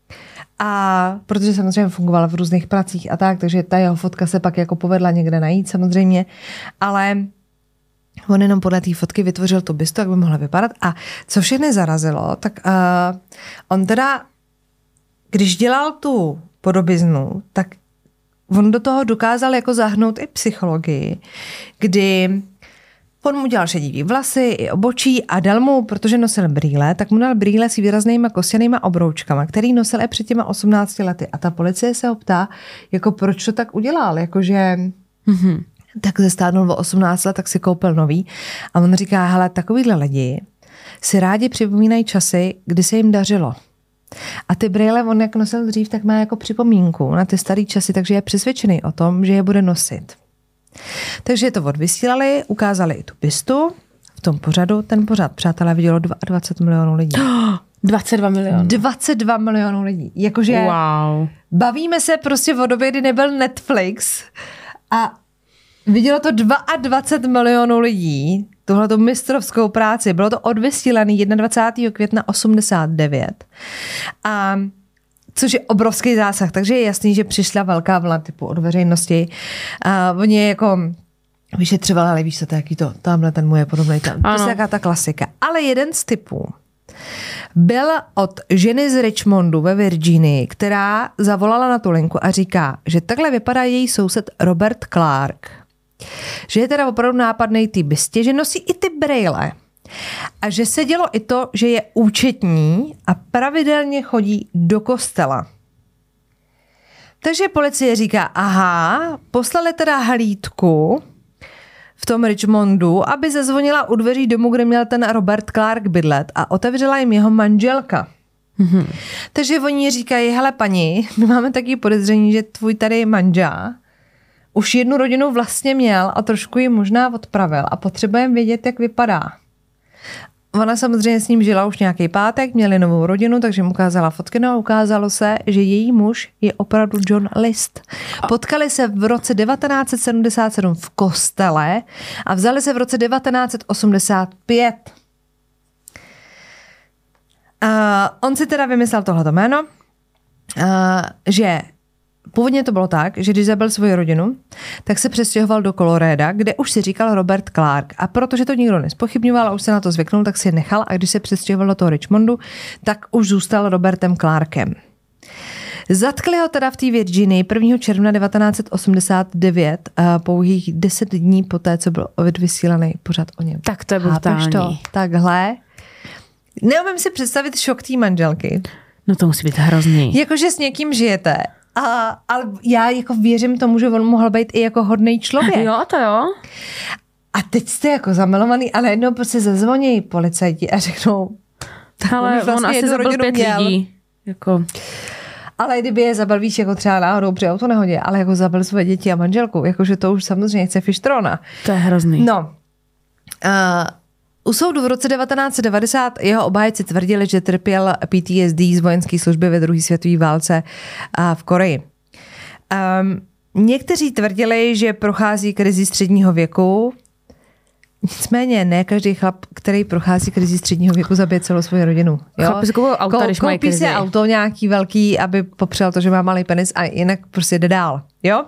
A protože samozřejmě fungoval v různých pracích a tak, takže ta jeho fotka se pak jako povedla někde najít samozřejmě, ale on jenom podle té fotky vytvořil tu bystu, jak by mohla vypadat. A co všechny zarazilo, tak on teda, když dělal tu podobiznu, tak on do toho dokázal jako zahnout i psychologii, kdy on mu dělal šedivý vlasy i obočí a dal mu, protože nosil brýle, tak mu dal brýle s výraznýma kostěnýma obroučkama, který nosil i před těma 18 lety. A ta policie se ho ptá, jako proč to tak udělal, jakože tak zestárnul o 18 let, tak si koupil nový. A on říká, hele, takovýhle lidi si rádi připomínají časy, kdy se jim dařilo. A ty brýle on jak nosil dřív, tak má jako připomínku na ty starý časy, takže je přesvědčený o tom, že je bude nosit. Takže to odvysílali, ukázali i tu bystu v tom pořadu. Ten pořad, přátelé, vidělo 22 milionů lidí. 22 milionů. 22 milionů lidí. Jakože wow. Bavíme se prostě o době, kdy nebyl Netflix a vidělo to 22 milionů lidí, tuhleto mistrovskou práci. Bylo to odvysílaný 21. května 89. A což je obrovský zásah, takže je jasný, že přišla velká vlna typu od veřejnosti. A oni jako vyšetřovali, ale víš co, to je jaký to, tamhle ten můj je podobný tam. To je jaká ta klasika. Ale jeden z typů byl od ženy z Richmondu ve Virginii, která zavolala na tu linku a říká, že takhle vypadá její soused Robert Clark. Že je teda opravdu nápadnej ty bystě, že nosí i ty brejle. A že se dělo i to, že je účetní a pravidelně chodí do kostela. Takže policie říká, aha, poslali teda hlídku v tom Richmondu, aby zazvonila u dveří domu, kde měl ten Robert Clark bydlet a otevřela jim jeho manželka. Takže oni říkají, hele paní, my máme taky podezření, že tvůj tady manžel už jednu rodinu vlastně měl a trošku ji možná odpravil a potřebujeme vědět, jak vypadá. Ona samozřejmě s ním žila už nějaký pátek, měli novou rodinu, takže mu ukázala fotky, no a ukázalo se, že její muž je opravdu John List. Potkali se v roce 1977 v kostele a vzali se v roce 1985. On si teda vymyslel tohleto jméno, že původně to bylo tak, že když zabil svoji rodinu, tak se přestěhoval do Colorada, kde už si říkal Robert Clark. A protože to nikdo nespochybňoval a už se na to zvyknul, tak si je nechal a když se přestěhoval do toho Richmondu, tak už zůstal Robertem Clarkem. Zatkli ho teda v té Virginii 1. června 1989, pouhých 10 dní poté, co byl vysílaný pořad o něm. Tak to je brutální. To? Takhle. Neumím si představit šok té manželky. No to musí být hrozný. Jakože s někým žijete. Ale já jako věřím tomu, že on mohl být i jako hodnej člověk. Jo, to jo. A teď jste jako zamilovaný, ale jednou prostě zazvoní policajti a řeknou, ale on asi zabil 5 lidí. Jako. Ale kdyby je zabil, víš, jako třeba náhodou při autonehodě, ale jako zabil své děti a manželku, jakože to už samozřejmě chce fištrona. To je hrozný. No. U soudu v roce 1990 jeho obhájci tvrdili, že trpěl PTSD z vojenské služby ve druhé světové válce v Koreji. Někteří tvrdili, že prochází krizi středního věku Nicméně ne každý chlap, který prochází krizi středního věku, zabije celou svou rodinu. Chlapi si kupují auta, když mají krizi. Koupí si auto nějaký velký, aby popřel to, že má malý penis a jinak prostě jde dál. Jo?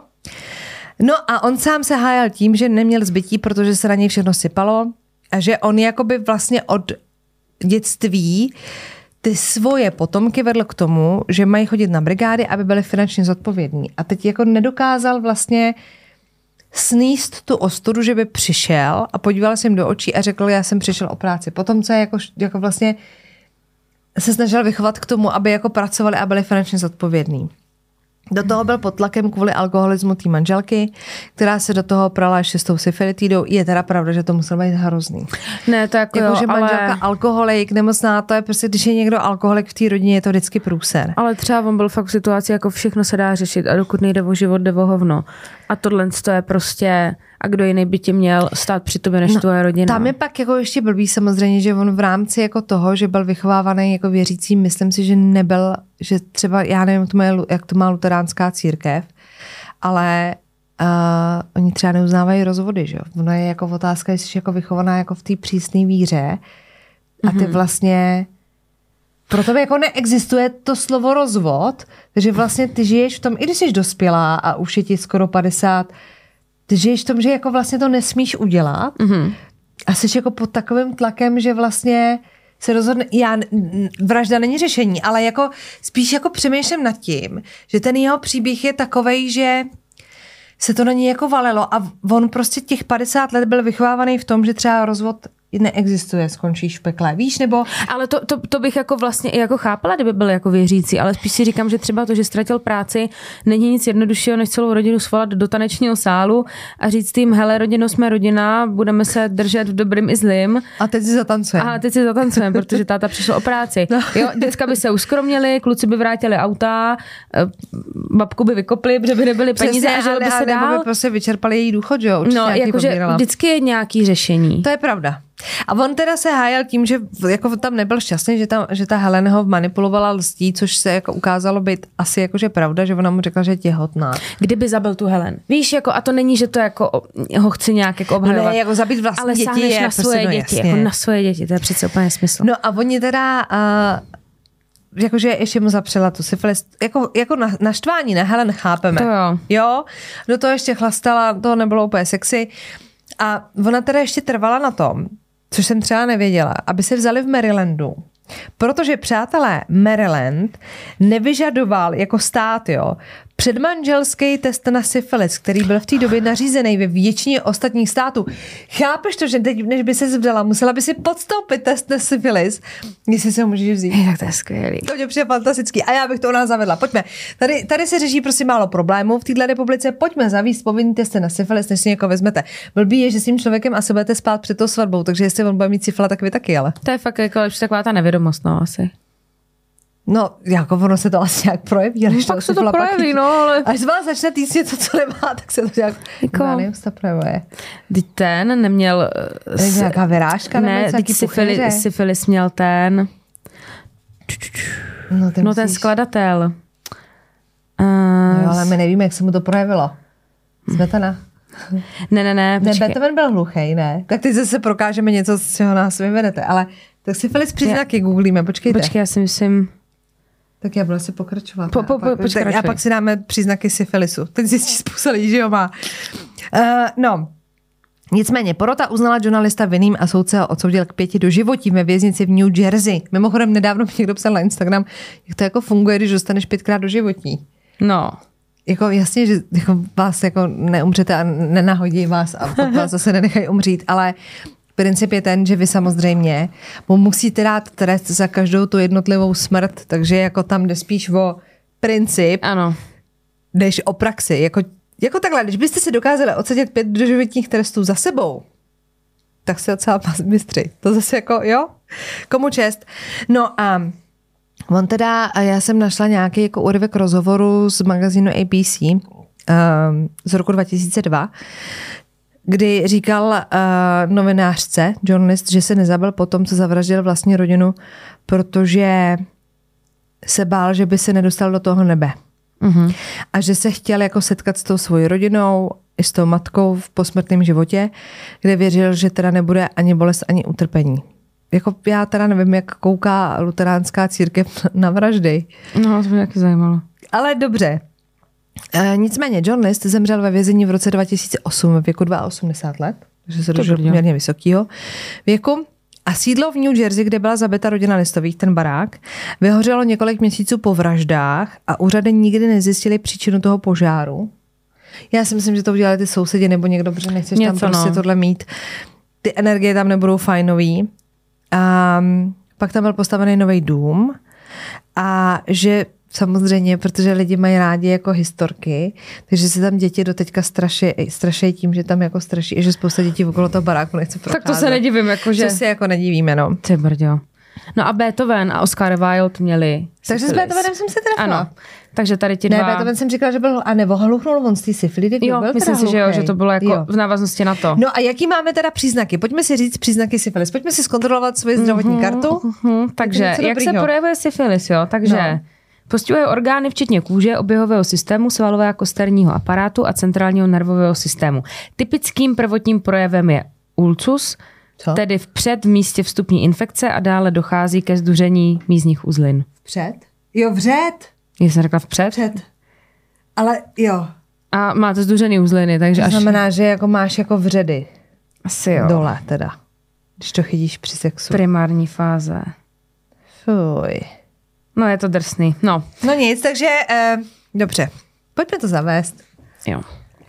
No a on sám se hájal tím, že neměl zbytí, protože se na něj všechno sypalo a že on jakoby vlastně od dětství ty svoje potomky vedl k tomu, že mají chodit na brigády, aby byli finančně zodpovědní. A teď jako nedokázal vlastně sníst tu ostudu, že by přišel a podíval se jim do očí a řekl, já jsem přišel o práci. Potom, co je jako vlastně se snažil vychovat k tomu, aby jako pracovali a byli finančně zodpovědní. Do toho byl pod tlakem kvůli alkoholismu té manželky, která se do toho prala ještě s tou syfilitidou. Je teda pravda, že to muselo být hrozný. Ne, to jako že ale... manželka alkoholik, nemocná, to je prostě, když je někdo alkoholik v té rodině, je to vždycky průser. Ale třeba on byl fakt v situaci, jako všechno se dá řešit a dokud nejde o život, jde o hovno. A tohle to je prostě, a kdo jiný by tě měl stát při tobě než tvoje rodina. Tam je pak jako ještě blbý samozřejmě, že on v rámci jako toho, že byl vychovávaný jako věřící, myslím si, že nebyl, že třeba, já nevím, jak to má luteránská církev, ale oni třeba neuznávají rozvody, že jo. Ono je jako otázka, jestli jsi jako vychovaná jako v té přísné víře a ty vlastně pro tebe jako neexistuje to slovo rozvod, takže vlastně ty žiješ v tom, i když jsi dospělá a už je ti skoro 50, ty žiješ v tom, že jako vlastně to nesmíš udělat a jsi jako pod takovým tlakem, že vlastně se rozhodne, vražda není řešení, ale jako spíš jako přemýšlím nad tím, že ten jeho příběh je takovej, že se to na něj jako valilo a on prostě těch 50 let byl vychovávaný v tom, že třeba rozvod neexistuje, skončíš v pekle, víš, nebo... Ale to bych jako vlastně i jako chápala, kdyby byl jako věřící, ale spíš si říkám, že třeba to, že ztratil práci, není nic jednoduššího, než celou rodinu svolat do tanečního sálu a říct jim, hele, rodino, jsme rodina, budeme se držet v dobrým i zlým. A teď si zatancujeme. Protože táta přišel o práci. No. Jo, děcka by se uskromnili, kluci by vrátili auta, babku by vykopli, protože by nebyly peníze a žili by se dál. Nebo by prostě vyčerpali její důchod, jo? Určitě no, jakože vždycky je nějaký řešení. To je pravda. A on teda se hájel tím, že jako tam nebyl šťastný, že ta Helen ho manipulovala lstí, což se jako ukázalo být asi jakože pravda, že ona mu řekla, že je těhotná. Kdyby zabil tu Helen. Víš, jako, a to není, že to jako ho chci nějak jako obhajovat. No ne, jako zabít vlastní ale děti je na svoje prostě, děti, jako na svoje děti, to je přece úplně smysl. No a oni teda jakože ještě mu zapřela tu syfilis, jako naštvání na Helen chápeme. To jo. Jo, do toho ještě chlastala, to nebylo úplně sexy. A ona teda ještě trvala na tom, což jsem třeba nevěděla, aby se vzali v Marylandu. Protože, přátelé, Maryland nevyžadoval jako stát, jo, předmanželský test na syfilis, který byl v té době nařízený ve většině ostatních států. Chápeš to, že teď, než by se vzdala, musela by si podstoupit test na syfilis, jestli si ho můžeš vzít. Tak to je skvělý. To mě přijde fantastický. A já bych to u nás zavedla. Pojďme. Tady se řeší prostě málo problémů v této republice. Pojďme zavést povinný testy na syfilis, než si někoho vezmete. Blbý je, že s tím člověkem asi budete spát před tou svatbou, takže jestli on bude mít syfila, tak vy taky, ale. To je fakt jako lepší taková ta nevědomost, no asi. No, jako ono se to asi nějak projeví. Ale pak se to projeví, no, ale... Až z vás začne týct něco, co nemá, tak se to nějak... Jako... to projevuje. Ten neměl... Nějaká vyrážka? Ne, syfilis měl ten... No ten skladatel. Jo, ale my nevíme, jak se mu to projevilo. Smetana. Ne, počkej. Beethoven byl hluchej, ne? Tak teď zase prokážeme něco, z čeho nás vyvedete, ale tak syfilis příznaky googlíme, počkejte. Počkej, já si myslím... Tak já budu asi pokračovat. A pak si dáme příznaky syfilisu. Teď zjistí spousta lidí, že ho má. No, nicméně porota uznala journalista vinným a soudce ho odsoudil k 5 doživotí ve věznici v New Jersey. Mimochodem nedávno mi někdo psal na Instagram, jak to jako funguje, když dostaneš 5krát doživotí. No. Jako jasně, že jako vás jako neumřete a nenahodí vás a pak vás zase nenechají umřít, ale princip je ten, že vy samozřejmě musíte dát trest za každou tu jednotlivou smrt, takže jako tam jde spíš o princip, ano, než o praxi. Jako takhle, když byste si dokázali odsedět 5 doživotních trestů za sebou, tak se docela mistři. To zase jako, jo? Komu čest? No a on teda, já jsem našla nějaký jako úryvek rozhovoru z magazínu ABC z roku 2002, kdy říkal novinářce, journalist, že se nezabil po tom, co zavraždil vlastní rodinu, protože se bál, že by se nedostal do toho nebe. A že se chtěl jako setkat s tou svojí rodinou i s tou matkou v posmrtném životě, kde věřil, že teda nebude ani bolest, ani utrpení. Jako já teda nevím, jak kouká luteránská církev na vraždy. No, to mě taky zajímalo. Ale dobře. Nicméně John List zemřel ve vězení v roce 2008 ve věku 82 let, takže se dožil poměrně vysokého věku. A sídlo v New Jersey, kde byla zabita rodina Listových, ten barák, vyhořelo několik měsíců po vraždách a úřady nikdy nezjistili příčinu toho požáru. Já si myslím, že to udělali ty sousedi nebo někdo, protože nechceš tam prostě tohle mít. Ty energie tam nebudou fajnový. A pak tam byl postavený nový dům a že samozřejmě, protože lidi mají rádi jako historky, takže se tam děti doteďka straší tím, že tam jako straší, že spousta dětí okolo toho baráku nechce procházet. Tak to se nedivím, jakože. To se jako nedivíme, no. Ty brďo. No a Beethoven a Oscar Wilde měli Takže s Beethovenem jsem se trefila. Ano. Takže tady ti dva... Ne, Beethoven jsem říkala, že byl, a nebo hluchnul on z té syfilidy. Jo, byl myslím si, že jo, že to bylo jako v návaznosti na to. No a jaký máme teda příznaky? Pojďme si říct příznaky syfilis. Pojďme si zkontrolovat svoji zdravotní kartu. Takže jak se projevuje syfilis, jo? Takže postihuje orgány včetně kůže, oběhového systému, svalového a kosterního aparátu a centrálního nervového systému. Typickým prvotním projevem je ulcus, tedy vpřed v místě vstupní infekce a dále dochází ke zduření mízních uzlin. Vpřed? Jo, vřed. Jsem řekla vpřed? Vpřed. Ale jo. A máte zduřený uzliny, takže to znamená, že jako máš jako vředy. Asi jo. Dole teda. Když to chytíš při sexu. Primární fáze. Fuj. No je to drsný. No nic, takže dobře. Pojďme to zavést. Jo.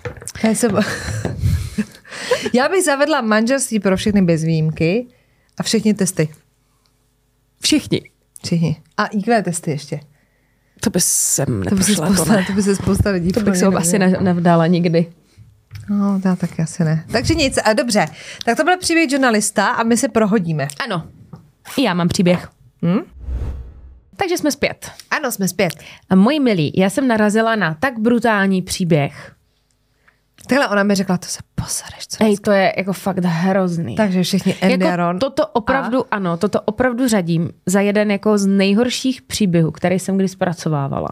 Já bych zavedla manželství pro všechny bez výjimky a všechny testy. Všichni. A IQ testy ještě. To by sem neprošla. To by se spousta lidí. To bych se asi nevdala nikdy. No, já taky asi ne. Takže nic, a dobře. Tak to byl příběh Johna Lista a my se prohodíme. Ano. Já mám příběh. Takže jsme zpět. Ano, jsme zpět. A moji milí, já jsem narazila na tak brutální příběh. Takhle ona mi řekla, to se posereš. To je jako fakt hrozný. Takže všichni Endiaron. Jako toto opravdu řadím za jeden jako z nejhorších příběhů, který jsem kdy zpracovávala.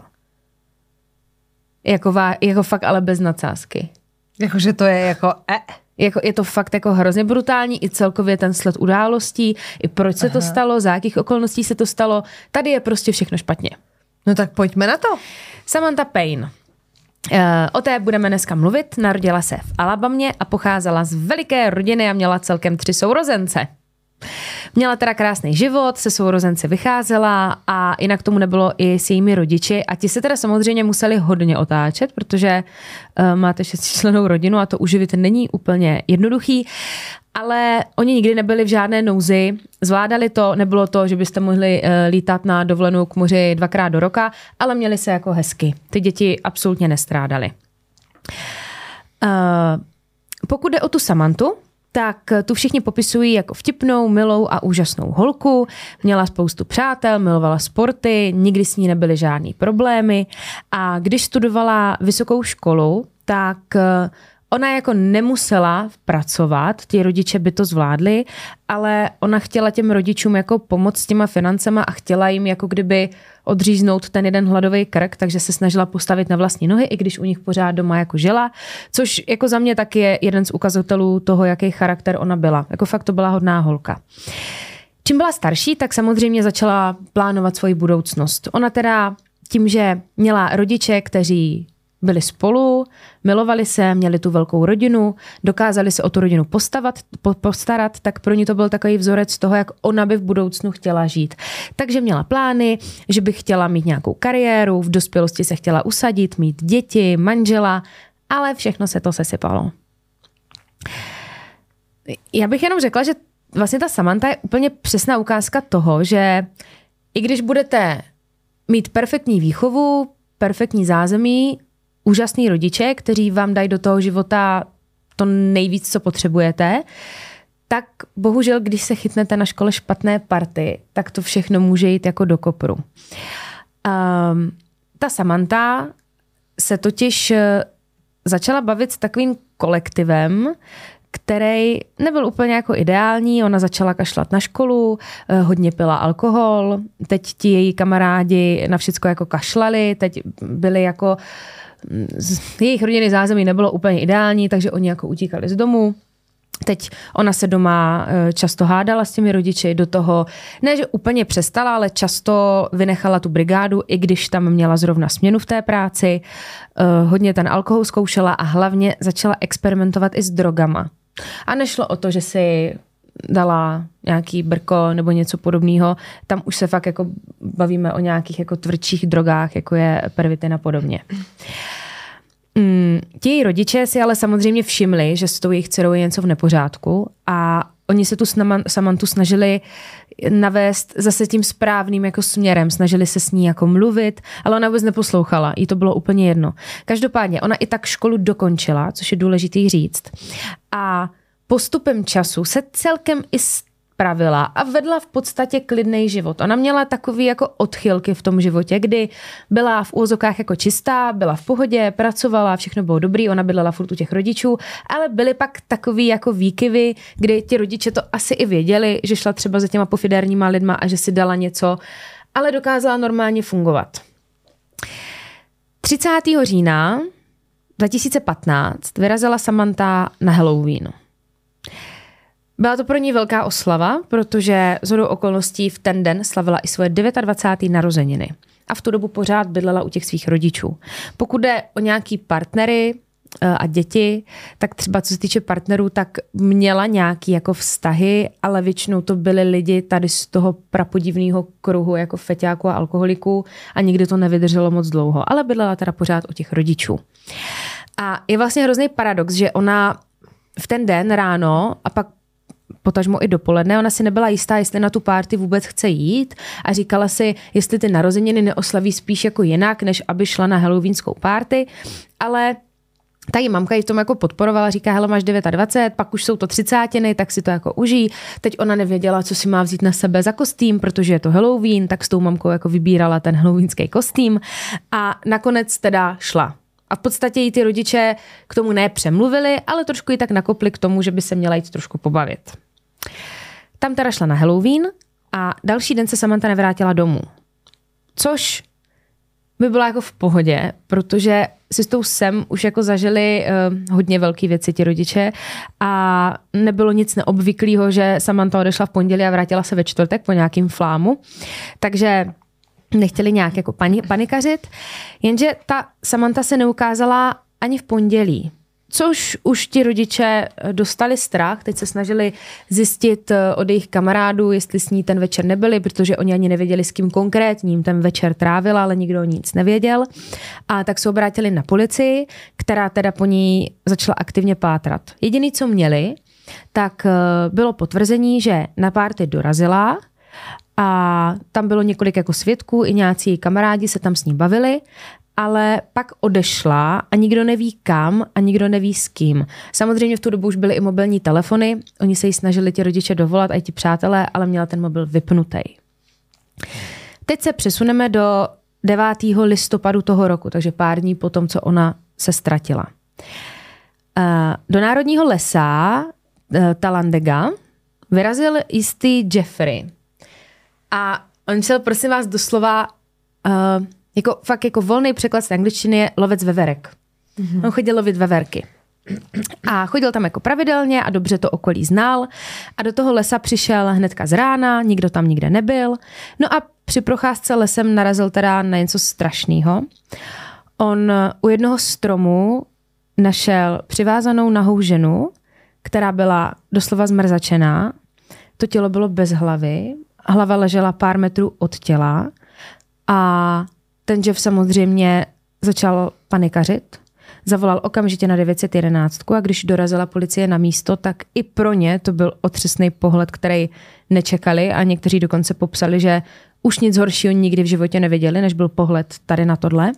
Jako fakt, ale bez nadsázky. Jakože to je jako je to fakt jako hrozně brutální i celkově ten sled událostí, i proč se to stalo, za jakých okolností se to stalo. Tady je prostě všechno špatně. No tak pojďme na to. Samantha Payne. O té budeme dneska mluvit. Narodila se v Alabamě a pocházela z veliké rodiny a měla celkem 3 sourozence. Měla teda krásný život, se sourozenci vycházela a jinak tomu nebylo i s jejími rodiči a ti se teda samozřejmě museli hodně otáčet, protože máte 6člennou rodinu a to uživit není úplně jednoduchý, ale oni nikdy nebyli v žádné nouzi, zvládali to, nebylo to, že byste mohli lítat na dovolenou k moři 2krát do roka, ale měli se jako hezky. Ty děti absolutně nestrádali. Pokud jde o tu Samanthu, tak tu všichni popisují jako vtipnou, milou a úžasnou holku. Měla spoustu přátel, milovala sporty, nikdy s ní nebyly žádný problémy. A když studovala vysokou školu, tak ona jako nemusela pracovat, ti rodiče by to zvládli, ale ona chtěla těm rodičům jako pomoct s těma financema a chtěla jim jako kdyby odříznout ten jeden hladový krk, takže se snažila postavit na vlastní nohy, i když u nich pořád doma jako žila, což jako za mě taky je jeden z ukazatelů toho, jaký charakter ona byla. Jako fakt to byla hodná holka. Čím byla starší, tak samozřejmě začala plánovat svoji budoucnost. Ona teda tím, že měla rodiče, kteří byli spolu, milovali se, měli tu velkou rodinu, dokázali se o tu rodinu postarat, tak pro ní to byl takový vzorec toho, jak ona by v budoucnu chtěla žít. Takže měla plány, že by chtěla mít nějakou kariéru, v dospělosti se chtěla usadit, mít děti, manžela, ale všechno se to sesypalo. Já bych jenom řekla, že vlastně ta Samantha je úplně přesná ukázka toho, že i když budete mít perfektní výchovu, perfektní zázemí, úžasný rodiče, kteří vám dají do toho života to nejvíc, co potřebujete, tak bohužel, když se chytnete na škole špatné party, tak to všechno může jít jako do kopru. Ta Samantha se totiž začala bavit s takovým kolektivem, který nebyl úplně jako ideální. Ona začala kašlat na školu, hodně pila alkohol, teď ti její kamarádi na všecko jako kašlali, teď byli jako, jejich rodinný zázemí nebylo úplně ideální, takže oni jako utíkali z domu. Teď ona se doma často hádala s těmi rodiči, do toho, ne, že úplně přestala, ale často vynechala tu brigádu, i když tam měla zrovna směnu v té práci, hodně ten alkohol zkoušela a hlavně začala experimentovat i s drogama. A nešlo o to, že si dala nějaký brko nebo něco podobného, tam už se fakt jako bavíme o nějakých jako tvrdších drogách, jako je pervitin a podobně. Ti rodiče si ale samozřejmě všimli, že s tou jejich dcerou je něco v nepořádku a oni se tu Samantu snažili navést zase tím správným jako směrem, snažili se s ní jako mluvit, ale ona vůbec neposlouchala, jí to bylo úplně jedno. Každopádně ona i tak školu dokončila, což je důležitý říct. A postupem času se celkem i spravila a vedla v podstatě klidný život. Ona měla takový jako odchylky v tom životě, kdy byla v úvozovkách jako čistá, byla v pohodě, pracovala, všechno bylo dobrý, ona bydlela furt u těch rodičů, ale byly pak takový jako výkyvy, kdy ti rodiče to asi i věděli, že šla třeba za těma pofidérníma lidma a že si dala něco, ale dokázala normálně fungovat. 30. října 2015 vyrazila Samantha na Halloween. Byla to pro ní velká oslava, protože shodou okolností v ten den slavila i svoje 29. narozeniny. A v tu dobu pořád bydlela u těch svých rodičů. Pokud jde o nějaký partnery a děti, tak třeba co se týče partnerů, tak měla nějaký jako vztahy, ale většinou to byly lidi tady z toho prapodivného kruhu jako feťáků a alkoholiků a nikdy to nevydrželo moc dlouho. Ale bydlela teda pořád u těch rodičů. A je vlastně hrozný paradox, že ona v ten den ráno a pak potažmo i dopoledne, ona si nebyla jistá, jestli na tu party vůbec chce jít a říkala si, jestli ty narozeniny neoslaví spíš jako jinak, než aby šla na halloweenskou party, ale ta její mamka ji v tom jako podporovala, říká, hele, máš 29, pak už jsou to 30, tak si to jako užij. Teď ona nevěděla, co si má vzít na sebe za kostým, protože je to Halloween, tak s tou mamkou jako vybírala ten halloweenský kostým a nakonec teda šla. A v podstatě jí ty rodiče k tomu nepřemluvili, ale trošku ji tak nakopli k tomu, že by se měla jít trošku pobavit. Tam teda šla na Halloween a další den se Samantha nevrátila domů. Což by bylo jako v pohodě, protože si s tou Sam už jako zažili hodně velké věci ti rodiče a nebylo nic neobvyklého, že Samantha odešla v pondělí a vrátila se ve čtvrtek po nějakým flámu. Takže nechtěli nějak jako panikařit, jenže ta Samantha se neukázala ani v pondělí. Což už ti rodiče dostali strach, teď se snažili zjistit od jejich kamarádů, jestli s ní ten večer nebyli, protože oni ani nevěděli, s kým konkrétním ten večer trávila, ale nikdo nic nevěděl. A tak se obrátili na policii, která teda po ní začala aktivně pátrat. Jediný, co měli, tak bylo potvrzení, že na party dorazila a tam bylo několik jako svědků, i nějací kamarádi se tam s ní bavili, ale pak odešla a nikdo neví kam a nikdo neví s kým. Samozřejmě v tu dobu už byly i mobilní telefony, oni se jí snažili ti rodiče dovolat, i ti přátelé, ale měla ten mobil vypnutý. Teď se přesuneme do 9. listopadu toho roku, takže pár dní po tom, co ona se ztratila. Do národního lesa Talladega vyrazil jistý Jeffrey. A on šel, prosím vás, doslova jako fakt jako volný překlad z angličtiny je lovec veverek. Mm-hmm. On chodil lovit veverky. A chodil tam jako pravidelně a dobře to okolí znal. A do toho lesa přišel hnedka z rána, nikdo tam nikde nebyl. No a při procházce lesem narazil teda na něco strašného. On u jednoho stromu našel přivázanou nahou ženu, která byla doslova zmrzačená. To tělo bylo bez hlavy. Hlava ležela pár metrů od těla a ten Jeff samozřejmě začal panikařit. Zavolal okamžitě na 911 a když dorazila policie na místo, tak i pro ně to byl otřesný pohled, který nečekali a někteří dokonce popsali, že už nic horšího nikdy v životě neviděli, než byl pohled tady na tohle.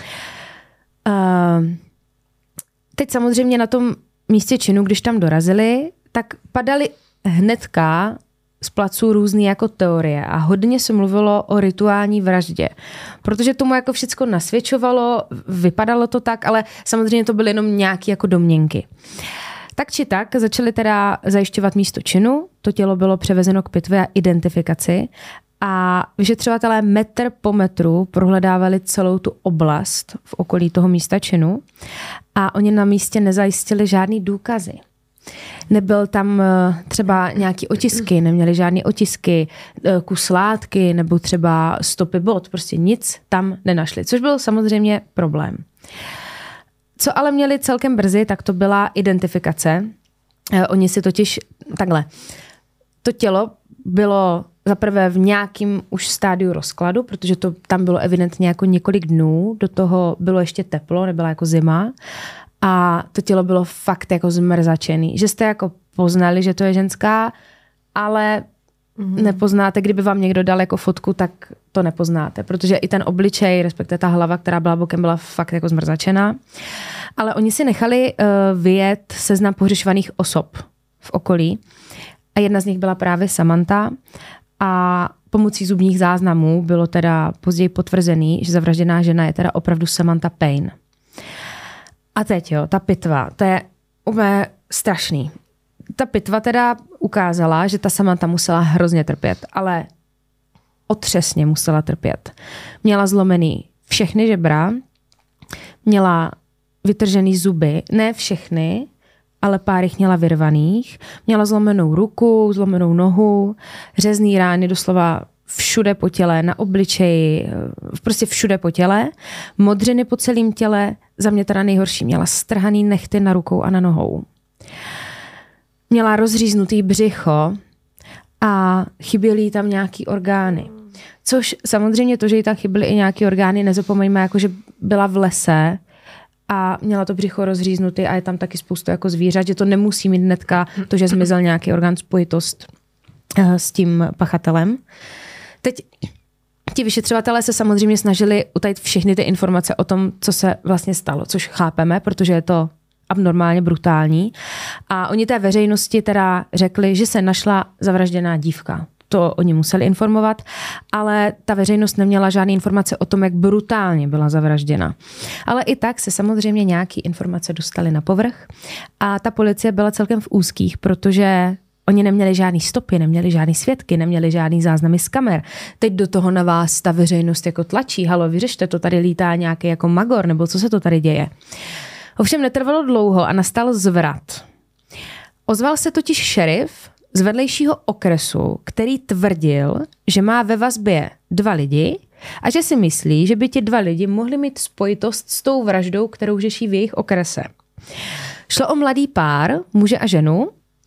Teď samozřejmě na tom místě činu, když tam dorazili, tak padaly hnedka z placu různý jako teorie a hodně se mluvilo o rituální vraždě, protože tomu jako všecko nasvědčovalo, vypadalo to tak, ale samozřejmě to byly jenom nějaké jako domněnky. Tak či tak začali teda zajišťovat místo činu, to tělo bylo převezeno k pitvě a identifikaci a vyšetřovatelé metr po metru prohledávali celou tu oblast v okolí toho místa činu a oni na místě nezajistili žádný důkazy. Nebyl tam třeba nějaký otisky, neměli žádný otisky, kus látky nebo třeba stopy bot, prostě nic tam nenašli, což byl samozřejmě problém. Co ale měli celkem brzy, tak to byla identifikace. Oni si totiž takhle, to tělo bylo zaprvé v nějakým už stádiu rozkladu, protože to tam bylo evidentně jako několik dnů, do toho bylo ještě teplo, nebyla jako zima a to tělo bylo fakt jako zmrzačený. Že jste jako poznali, že to je ženská, ale nepoznáte, kdyby vám někdo dal jako fotku, tak to nepoznáte, protože i ten obličej, respektive ta hlava, která byla bokem, byla fakt jako zmrzačená. Ale oni si nechali vyjet seznam pohřešovaných osob v okolí a jedna z nich byla právě Samantha a pomocí zubních záznamů bylo teda později potvrzený, že zavražděná žena je teda opravdu Samantha Payne. A teď jo, ta pitva, to je úplně strašný. Ta pitva teda ukázala, že ta Samantha musela hrozně trpět, ale otřesně musela trpět. Měla zlomený všechny žebra, měla vytržený zuby, ne všechny, ale pár jich měla vyrvaných, měla zlomenou ruku, zlomenou nohu, řezný rány doslova všude po těle, na obličeji, prostě všude po těle, modřiny po celém těle, za mě teda nejhorší, měla strhaný nehty na rukou a na nohou. Měla rozříznutý břicho a chyběly jí tam nějaký orgány. Což samozřejmě to, že jí tam chyběly i nějaký orgány, nezapomeňme, jako že byla v lese a měla to břicho rozříznutý a je tam taky spoustu jako zvířat, že to nemusí mít hnedka to, že zmizel nějaký orgán spojitost s tím pachatelem. Teď ti vyšetřovatelé se samozřejmě snažili utajit všechny ty informace o tom, co se vlastně stalo, což chápeme, protože je to abnormálně brutální. A oni té veřejnosti teda řekli, že se našla zavražděná dívka. To oni museli informovat, ale ta veřejnost neměla žádné informace o tom, jak brutálně byla zavražděna. Ale i tak se samozřejmě nějaké informace dostaly na povrch a ta policie byla celkem v úzkých, protože oni neměli žádný stopy, neměli žádný svědky, neměli žádný záznamy z kamer. Teď do toho na vás ta veřejnost jako tlačí, halo, vyřešte to, tady lítá nějaký jako magor, nebo co se to tady děje. Ovšem netrvalo dlouho a nastal zvrat. Ozval se totiž šerif z vedlejšího okresu, který tvrdil, že má ve vazbě 2 lidi a že si myslí, že by ti 2 lidi mohli mít spojitost s tou vraždou, kterou řeší v jejich okrese. Šlo o mladý pár, muže a ženu.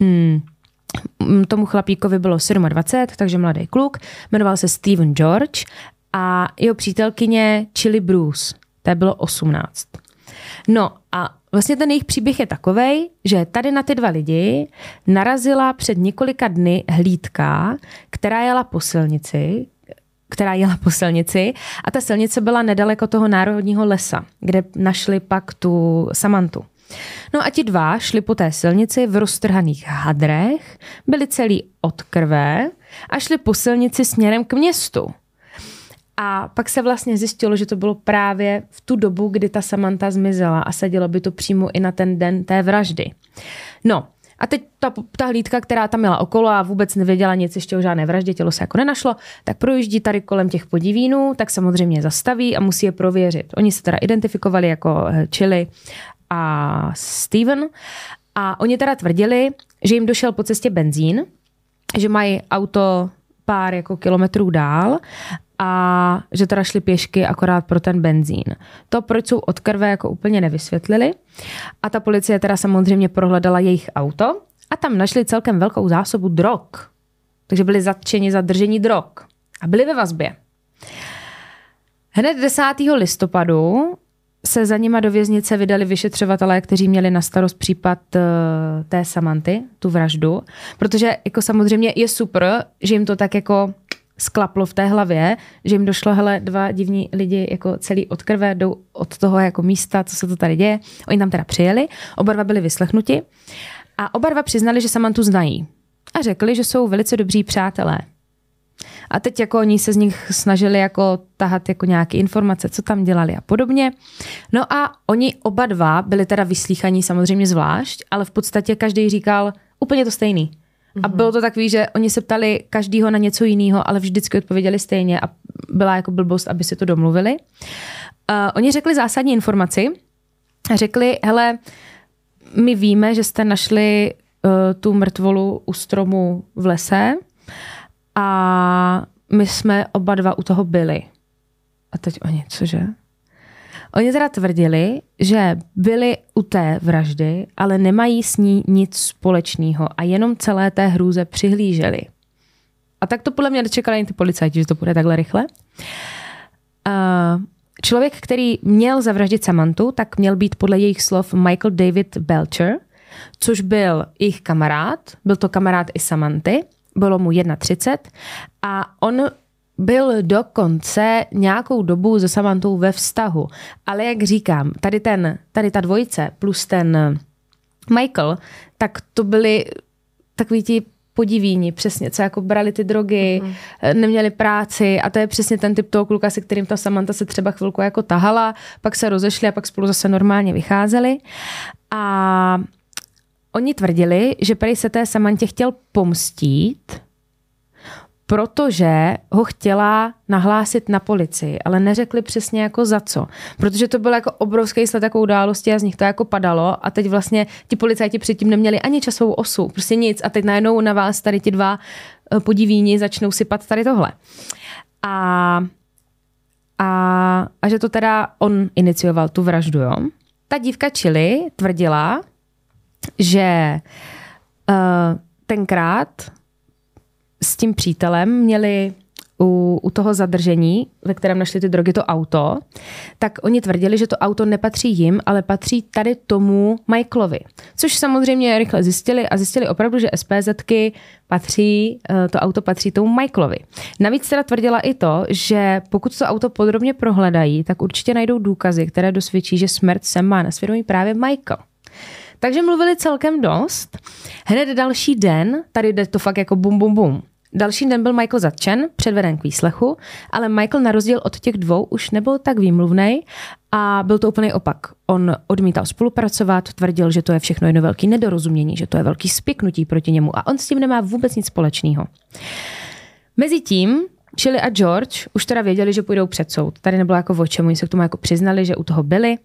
Tomu chlapíkovi bylo 27, takže mladý kluk. Jmenoval se Steven George a jeho přítelkyně Chili Bruce. Té bylo 18. No a vlastně ten jejich příběh je takovej, že tady na ty 2 lidi narazila před několika dny hlídka, která jela po silnici a ta silnice byla nedaleko toho národního lesa, kde našli pak tu Samanthu. No a ti 2 šli po té silnici v roztrhaných hadrech, byli celý od krve a šli po silnici směrem k městu. A pak se vlastně zjistilo, že to bylo právě v tu dobu, kdy ta Samantha zmizela a sedělo by to přímo i na ten den té vraždy. No a teď ta hlídka, která tam měla okolo a vůbec nevěděla nic ještě o žádné vraždě, tělo se jako nenašlo, tak projíždí tady kolem těch podivínů, tak samozřejmě zastaví a musí je prověřit. Oni se teda identifikovali jako Chili a Steven a oni teda tvrdili, že jim došel po cestě benzín, že mají auto pár jako kilometrů dál a že teda šli pěšky akorát pro ten benzín. To, proč jsou od krve, jako úplně nevysvětlili. A ta policie teda samozřejmě prohledala jejich auto a tam našli celkem velkou zásobu drog. Takže byli zatčeni za držení drog a byli ve vazbě. Hned 10. listopadu se za nima do věznice vydali vyšetřovatelé, kteří měli na starost případ té Samanthy, tu vraždu, protože jako samozřejmě je super, že jim to tak jako sklaplo v té hlavě, že jim došlo, hele, 2 divní lidi jako celý od krve jdou od toho jako místa, co se to tady děje. Oni tam teda přijeli, oba 2 byli vyslechnuti a oba 2 přiznali, že Samanthu znají a řekli, že jsou velice dobří přátelé. a teď jako oni se z nich snažili jako tahat jako nějaké informace, co tam dělali a podobně. No a oni oba dva byli teda vyslíchaní samozřejmě zvlášť, ale v podstatě každý říkal úplně to stejný. A bylo to takový, že oni se ptali každýho na něco jiného, ale vždycky odpověděli stejně a byla jako blbost, aby si to domluvili. Oni řekli zásadní informaci. Řekli, hele, my víme, že jste našli tu mrtvolu u stromu v lese a my jsme oba dva u toho byli. A teď oni, cože? Oni teda tvrdili, že byli u té vraždy, ale nemají s ní nic společného a jenom celé té hrůze přihlíželi. A tak to podle mě nečekali jen ty policajti, že to bude takhle rychle. Člověk, který měl zavraždit Samantu, tak měl být podle jejich slov Michael David Belcher, což byl jejich kamarád, byl to kamarád i Samanty, bylo mu 31 a on byl dokonce nějakou dobu se Samantou ve vztahu. Ale jak říkám, tady ta dvojice plus ten Michael, tak to byli takový ti podivíni, přesně, co jako brali ty drogy, neměli práci a to je přesně ten typ toho kluka, se kterým ta Samanta se třeba chvilku jako tahala, pak se rozešli a pak spolu zase normálně vycházeli. A oni tvrdili, že prý se té Samantě chtěl pomstít, protože ho chtěla nahlásit na policii, ale neřekli přesně jako za co. Protože to byl jako obrovský sled jako události a z nich to jako padalo a teď vlastně ti policajti předtím neměli ani časovou osu, prostě nic a teď najednou na vás tady ti dva podivíni začnou sypat tady tohle. A že to teda on inicioval tu vraždu, jo. Ta dívka Chili tvrdila, že tenkrát s tím přítelem měli u toho zadržení, ve kterém našli ty drogy, to auto, tak oni tvrdili, že to auto nepatří jim, ale patří tady tomu Michaelovi. Což samozřejmě rychle zjistili a zjistili opravdu, že SPZky patří, to auto patří tomu Michaelovi. Navíc teda tvrdila i to, že pokud to auto podrobně prohledají, tak určitě najdou důkazy, které dosvědčí, že smrt Sam má na svědomí právě Michael. Takže mluvili celkem dost. Hned další den, tady jde to fakt jako bum, bum, bum. Další den byl Michael zatčen, předveden k výslechu, ale Michael na rozdíl od těch dvou už nebyl tak výmluvnej a byl to úplný opak. On odmítal spolupracovat, tvrdil, že to je všechno jedno velké nedorozumění, že to je velký spiknutí proti němu a on s tím nemá vůbec nic společného. Mezitím Chili a George už teda věděli, že půjdou před soud. Tady nebylo jako o čem, oni se k tomu jako přiznali, že u toho byli.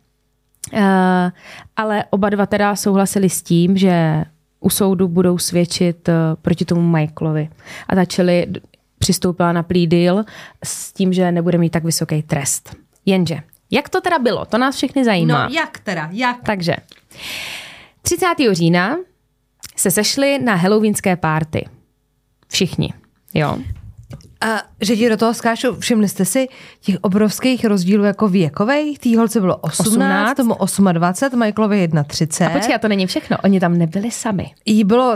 Ale oba dva teda souhlasili s tím, že u soudu budou svědčit proti tomu Michaelovi. A ta Chili přistoupila na plea deal s tím, že nebude mít tak vysoký trest. Jenže, jak to teda bylo? To nás všechny zajímá. No, jak teda? Jak? Takže, 30. října se sešli na halloweenské party. Všichni, jo. A že ti do toho skáču, všimli jste si těch obrovských rozdílů jako věkových? Tý holce bylo 18, tomu 28, Michaelovi 31. A počkej, to není všechno, oni tam nebyli sami. Jí bylo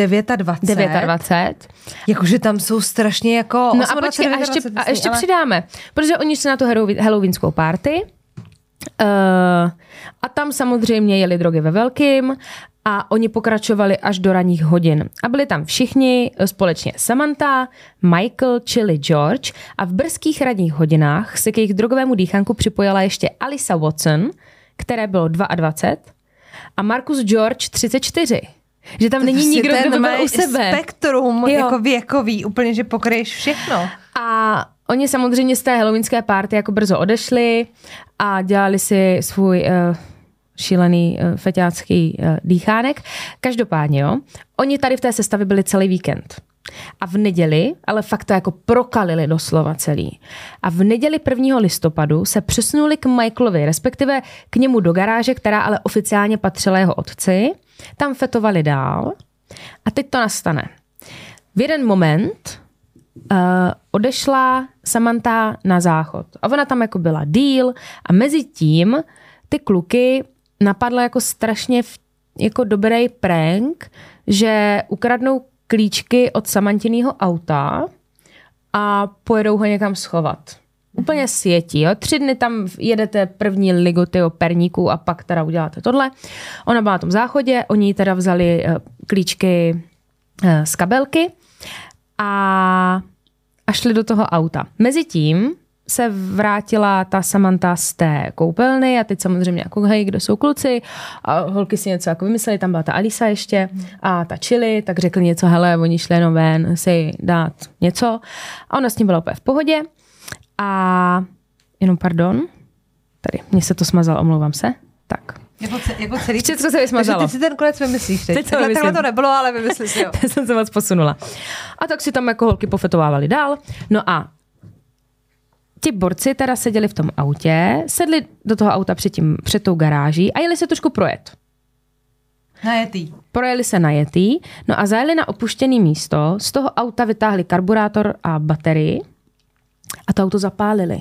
29. Jakože tam jsou strašně jako 28, no a počkej, a ještě ale přidáme, protože oni šli na tu halloweenskou party a tam samozřejmě jeli drogy ve velkým a oni pokračovali až do ranních hodin. A byli tam všichni společně Samantha, Michael, Chili, George a v brzkých ranních hodinách se k jejich drogovému dýchanku připojila ještě Alyssa Watson, které bylo 22 a Marcus George 34. Že tam není nikdo, kdo by byl u sebe. Spektrum jako věkový, úplně, že pokryješ všechno. A oni samozřejmě z té halloweenské party jako brzo odešli a dělali si svůj šílený feťácký dýchánek. Každopádně, jo, oni tady v té sestavě byli celý víkend. A v neděli, ale fakt to jako prokalili doslova celý. A v neděli 1. listopadu se přesunuli k Michaelovi, respektive k němu do garáže, která ale oficiálně patřila jeho otci. Tam fetovali dál. A teď to nastane. V jeden moment odešla Samantha na záchod. A ona tam jako byla díl a mezi tím ty kluky napadla jako strašně jako dobrý prank, že ukradnou klíčky od Samantinýho auta a pojedou ho někam schovat. Úplně světí, jo. 3 dny tam jedete první ligu tyho perníků a pak teda uděláte tohle. Ona byla na tom záchodě, oni teda vzali klíčky z kabelky a a šli do toho auta. Mezitím se vrátila ta Samantha z té koupelny a teď samozřejmě jako hej, kde jsou kluci a holky si něco jako vymysleli, tam byla ta Alisa ještě a ta Chili, tak řekli něco, hele, oni šli jenom ven si dát něco a ona s tím byla úplně v pohodě a jenom pardon, tady, mně se to smazalo, omlouvám se, tak. Jako celý. Všechno se vysmazalo. Teď si ten konec vymyslíš. Teď takhle to nebylo, ale vymyslíš si ho. Teď jsem se moc posunula. A tak si tam jako holky pofetovávali dál. No a ti borci teda seděli v tom autě, sedli do toho auta před tou garáží a jeli se trošku projet. Najetý. Projeli se najetý, no a zajeli na opuštěné místo, z toho auta vytáhli karburátor a baterii a to auto zapálili.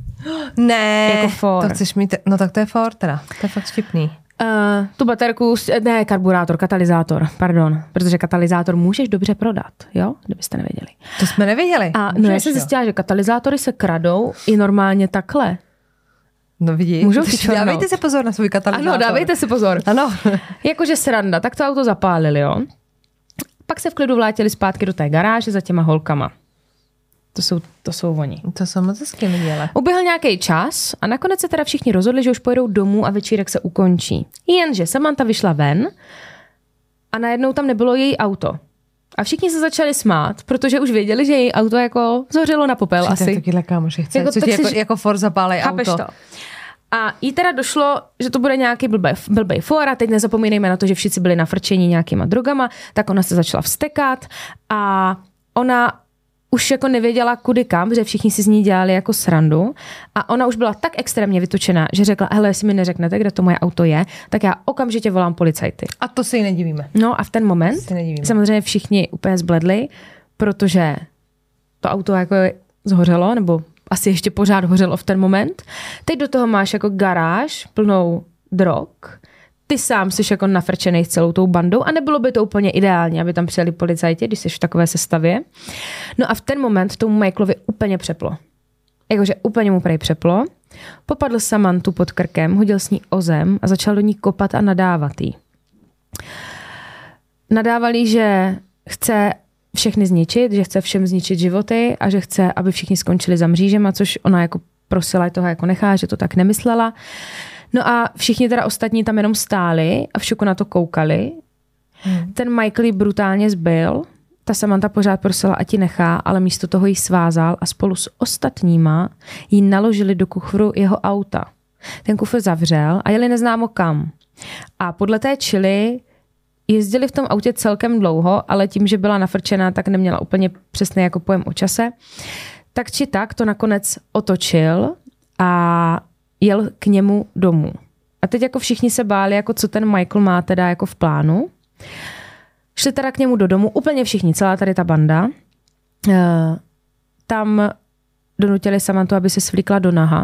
Ne, jako Ford. To chceš mít, no tak to je Ford teda, to je fakt vtipný. Tu baterku, ne, karburátor, katalyzátor, pardon, protože katalyzátor můžeš dobře prodat, jo, kdybyste nevěděli. To jsme nevěděli. A no, já jsem zjistila, že katalyzátory se kradou i normálně takhle. No vidíš, můžou si čornout. Dávejte si pozor na svůj katalyzátor. Ano, dávejte si pozor. Ano. Jakože sranda, tak to auto zapálili, jo. Pak se v klidu vlátili zpátky do té garáže za těma holkama. To jsou oni. To jsou moc hezky viděla. Uběhl nějaký čas a nakonec se teda všichni rozhodli, že už pojedou domů a večírek se ukončí. Jenže Samantha vyšla ven a najednou tam nebylo její auto. A všichni se začali smát, protože už věděli, že její auto jako zořelo na popel asi. To je taky kámoši chce. Jako, co ti jako Ford zapálej auto. To. A jí teda došlo, že to bude nějaký blbej for a teď nezapomínejme na to, že všichni byli nafrčení nějakýma drogama, tak ona se začala vztekat a ona už jako nevěděla kudy kam, že všichni si z ní dělali jako srandu a ona už byla tak extrémně vytočená, že řekla, hele, jestli mi neřeknete, kde to moje auto je, tak já okamžitě volám policajty. A to si nedivíme. No a v ten moment samozřejmě všichni úplně zbledli, protože to auto jako zhořelo, nebo asi ještě pořád hořelo v ten moment. Teď do toho máš jako garáž plnou drog, ty sám jsi jako nafrčenej s celou tou bandou a nebylo by to úplně ideální, aby tam přijeli policajti, když jsi v takové sestavě. No a v ten moment tomu Michaelovi úplně přeplo. Jakože úplně mu prej přeplo. Popadl Samanthu pod krkem, hodil s ní o zem a začal do ní kopat a nadávat jí. Nadával jí, že chce všechny zničit, že chce všem zničit životy a že chce, aby všichni skončili za mřížema, což ona jako prosila i toho jako nechá, že to tak nemyslela. No a všichni teda ostatní tam jenom stáli a v šoku na to koukali. Ten Michael jí brutálně zbyl, ta Samantha pořád prosila, ať ji nechá, ale místo toho jí svázal a spolu s ostatníma jí naložili do kufru jeho auta. Ten kufr zavřel a jeli neznámo kam. A podle té Chili jezdili v tom autě celkem dlouho, ale tím, že byla nafrčená, tak neměla úplně přesný jako pojem o čase. Tak či tak to nakonec otočil a jel k němu domů. A teď jako všichni se báli, jako co ten Michael má teda jako v plánu. Šli teda k němu do domu, úplně všichni, celá tady ta banda. Tam donutili Samanthu, aby se svlíkla do naha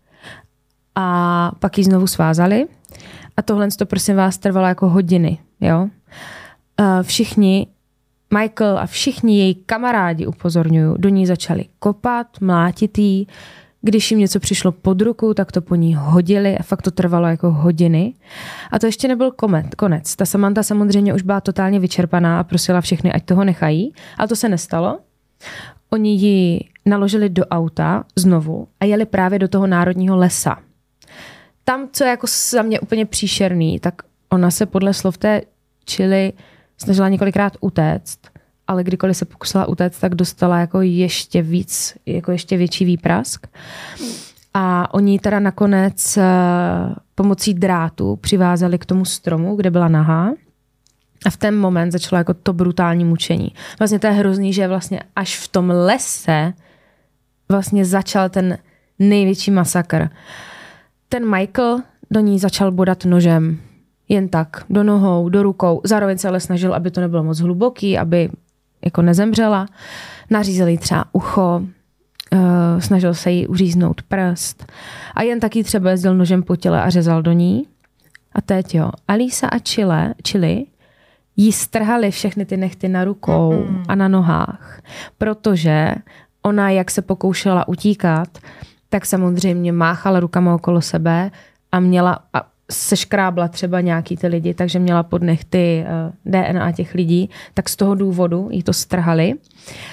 a pak ji znovu svázali. A tohle to prosím vás trvalo jako hodiny. Jo? Všichni, Michael a všichni její kamarádi, upozorňuju, do ní začali kopat, mlátit jí. Když jim něco přišlo pod ruku, tak to po ní hodili a fakt to trvalo jako hodiny. A to ještě nebyl konec. Ta Samantha samozřejmě už byla totálně vyčerpaná a prosila všechny, ať toho nechají, ale to se nestalo. Oni ji naložili do auta znovu a jeli právě do toho národního lesa. Tam, co je jako za mě úplně příšerný, tak ona se podle slov té Chili snažila několikrát utéct, ale kdykoliv se pokusila utéct, tak dostala jako ještě víc, jako ještě větší výprask. A oni teda nakonec pomocí drátu přivázali k tomu stromu, kde byla nahá. A v ten moment začalo jako to brutální mučení. Vlastně to je hrozný, že vlastně až v tom lese vlastně začal ten největší masakr. Ten Michael do ní začal bodat nožem. Jen tak, do nohou, do rukou. Zároveň se ale snažil, aby to nebylo moc hluboký, aby jako nezemřela. Nařízl jí třeba ucho, snažil se jí uříznout prst a jen taky třeba jezdil nožem po těle a řezal do ní. A teď jo, Alisa a Chili jí strhali všechny ty nehty na rukou a na nohách, protože ona, jak se pokoušela utíkat, tak samozřejmě máchala rukama okolo sebe a měla seškrábla třeba nějaký ty lidi, takže měla pod nehty DNA těch lidí, tak z toho důvodu jí to strhali.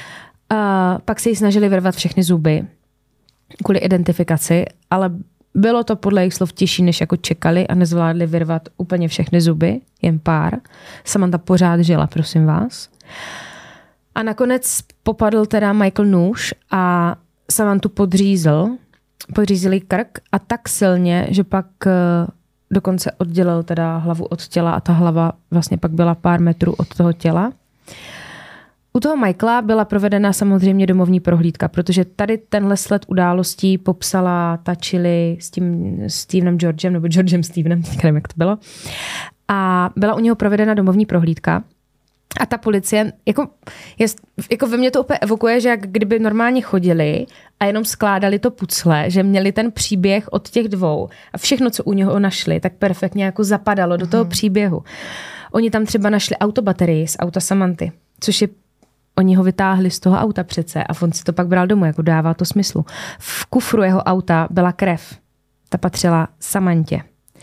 Pak se jí snažili vyrvat všechny zuby kvůli identifikaci, ale bylo to podle jejich slov těžší, než jako čekali a nezvládli vyrvat úplně všechny zuby, jen pár. Samantha pořád žila, prosím vás. A nakonec popadl teda Michael nůž a Samanthu podřízl jí krk a tak silně, že pak dokonce oddělil teda hlavu od těla a ta hlava vlastně pak byla pár metrů od toho těla. U toho Michaela byla provedena samozřejmě domovní prohlídka, protože tady tenhle sled událostí popsala ta Chili s tím Stevenem Georgem, nebo Georgem Stevenem, nevím, jak to bylo. A byla u něho provedena domovní prohlídka. A ta policie, jako ve mně to úplně evokuje, že jak kdyby normálně chodili a jenom skládali to pucle, že měli ten příběh od těch dvou a všechno, co u něho našli, tak perfektně jako zapadalo do toho příběhu. Oni tam třeba našli autobaterii z auta Samanthy, což je oni ho vytáhli z toho auta přece a on si to pak bral domů, jako dává to smyslu. V kufru jeho auta byla krev. Ta patřila Samanthě.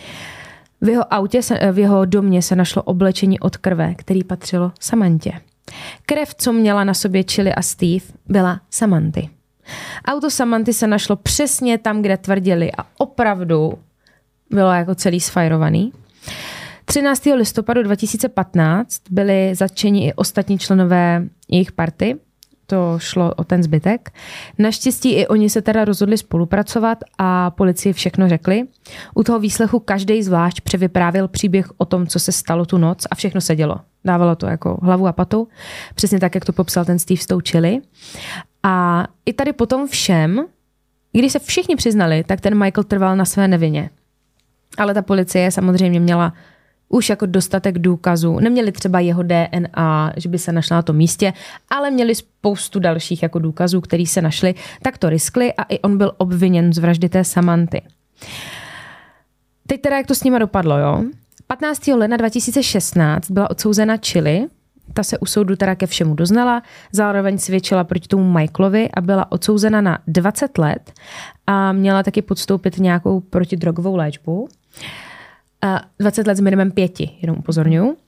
V jeho domě se našlo oblečení od krve, který patřilo Samanthě. Krev, co měla na sobě Chili a Steve, byla Samanthy. Auto Samanthy se našlo přesně tam, kde tvrdili a opravdu bylo jako celý sfajrovaný. 13. listopadu 2015 byli zatčeni i ostatní členové jejich party. To šlo o ten zbytek. Naštěstí i oni se teda rozhodli spolupracovat a policii všechno řekli. U toho výslechu každý zvlášť převyprávěl příběh o tom, co se stalo tu noc a všechno se dělo. Dávalo to jako hlavu a patu. Přesně tak, jak to popsal ten Steve s tou Chili. A i tady potom všem, když se všichni přiznali, tak ten Michael trval na své nevině. Ale ta policie samozřejmě měla už jako dostatek důkazů. Neměli třeba jeho DNA, že by se našla na tom místě, ale měli spoustu dalších jako důkazů, který se našli, tak to riskli a i on byl obviněn z vraždy té Samanthy. Teď teda, jak to s nima dopadlo, jo? 15. ledna 2016 byla odsouzena Chili, ta se u soudu teda ke všemu doznala, zároveň svědčila proti tomu Michaelovi a byla odsouzena na 20 let a měla taky podstoupit nějakou protidrogovou léčbu. 20 let s minimem 5, jenom upozorňuji.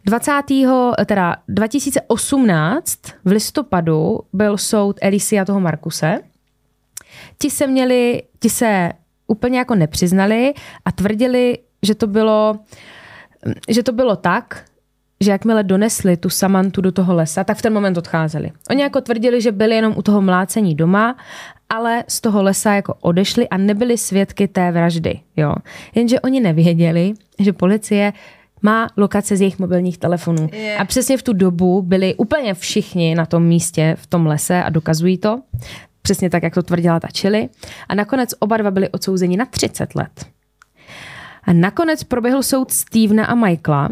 2018 v listopadu byl soud Alicia toho Markuse. Ti se úplně jako nepřiznali a tvrdili, že to bylo tak, že jakmile donesli tu Samanthu do toho lesa, tak v ten moment odcházeli. Oni jako tvrdili, že byli jenom u toho mlácení doma, ale z toho lesa jako odešli a nebyli svědky té vraždy. Jo. Jenže oni nevěděli, že policie má lokace z jejich mobilních telefonů. A přesně v tu dobu byli úplně všichni na tom místě, v tom lese a dokazují to. Přesně tak, jak to tvrdila ta Chili. A nakonec oba dva byli odsouzeni na 30 let. A nakonec proběhl soud Stevena a Michaela.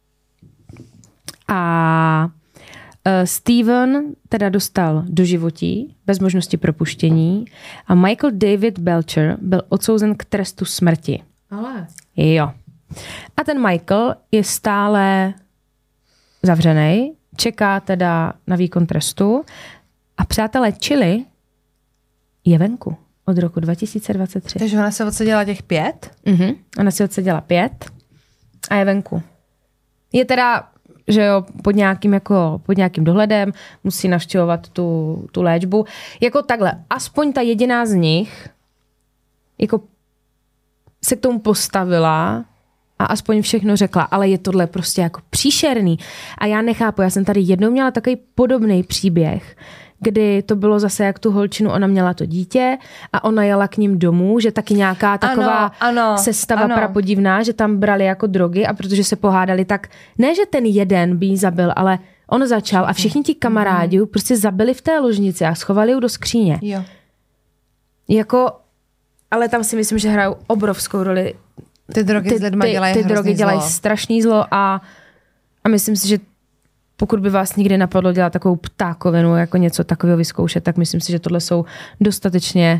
A Steven teda dostal doživotí bez možnosti propuštění a Michael David Belcher byl odsouzen k trestu smrti. Ale. Jo. A ten Michael je stále zavřený, čeká teda na výkon trestu a přátelé Chili je venku od roku 2023. Takže ona se odseděla těch 5? Ona si odseděla 5 a je venku. Je teda, že jo, pod nějakým dohledem, musí navštěvovat tu léčbu. Jako takhle, aspoň ta jediná z nich jako se k tomu postavila a aspoň všechno řekla, ale je tohle prostě jako příšerný. A já nechápu, já jsem tady jednou měla takový podobný příběh, kdy to bylo zase jak tu holčinu, ona měla to dítě a ona jela k ním domů, že taky nějaká taková sestava prapodivná, že tam brali jako drogy a protože se pohádali, tak ne, že ten jeden by jí zabil, ale on začal a všichni ti kamarádi prostě zabili v té ložnici a schovali ji do skříně. Jo. Jako, ale tam si myslím, že hrajou obrovskou roli. Ty drogy s lidma dělají ty drogy dělají strašný zlo a myslím si, že pokud by vás někdy napadlo dělat takovou ptákovinu, jako něco takového vyzkoušet, tak myslím si, že tohle jsou dostatečně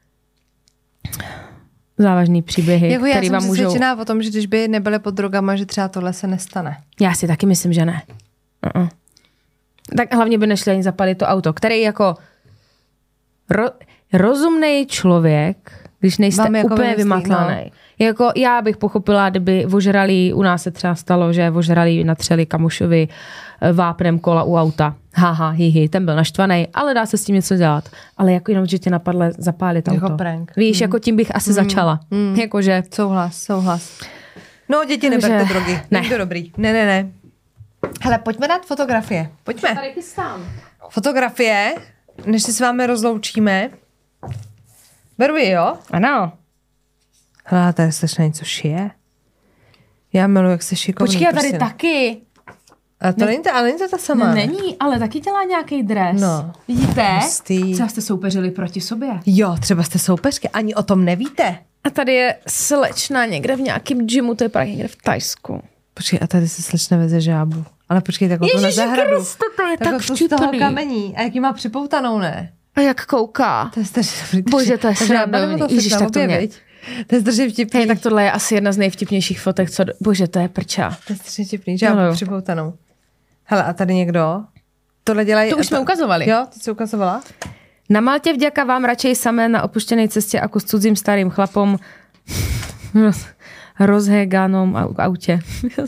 závažný příběhy, jako které vám můžou... Já jsem přesvědčená o tom, že když by nebyly pod drogama, že třeba tohle se nestane. Já si taky myslím, že ne. Tak hlavně by nešli ani zapalit to auto, který jako rozumnej člověk Když nejste Vám jako úplně vymyslí, vymatlaný. Jako já bych pochopila, kdyby ožrali, u nás se třeba stalo, že ožrali, natřeli kamošovi vápnem kola u auta. Haha, hihi, ten byl naštvaný, ale dá se s tím něco dělat. Ale jako jenom, že tě napadlo zapálit Jako auto. prank. Víš, jako tím bych asi začala. Jakože... Souhlas. No, děti, neberte drogy. Ne. Není to dobrý. Ne. Hele, pojďme dát fotografie. Pojďme. Tady chystám. Fotografie, než se s vámi rozloučíme. Beru ji, jo? Ano. Hele, tady se něco šije. Já miluji, jak se šikovný. Počkej, a tady prostě. taky. A to není to ta sama. No, není, ale taky dělá nějaký dres. No. Vidíte? Hustý. Třeba jste soupeřili proti sobě. Jo, třeba jste soupeřky, ani o tom nevíte. A tady je slečna někde v nějakém gymu, to je právě někde v Tajsku. Počkej, a tady se slečna veze žábu. Ale počkej, tak to na zahradu. Kriste, to je tak tu z toho vtipný. kamení. A jak ji má připoutanou, ne? A jak kouká. To je strašně dobrý. Bože, to je Takže já srandovný. budeme to Ježiš, slečna tak to obě, mě. viď? To je strašně vtipný. Hej, tak tohle je asi jedna z nejvtipnějších fotek, co... Bože, to je prča. To je strašně vtipný, žábu připoutanou. Hele, a tady někdo? Tohle dělají... To už jsme ukazovali. Jo, to jsi ukazovala? Na Maltě vďaka vám radšej samé na opuštěné cestě ako s cudzím starým chlapom rozhéganom autě.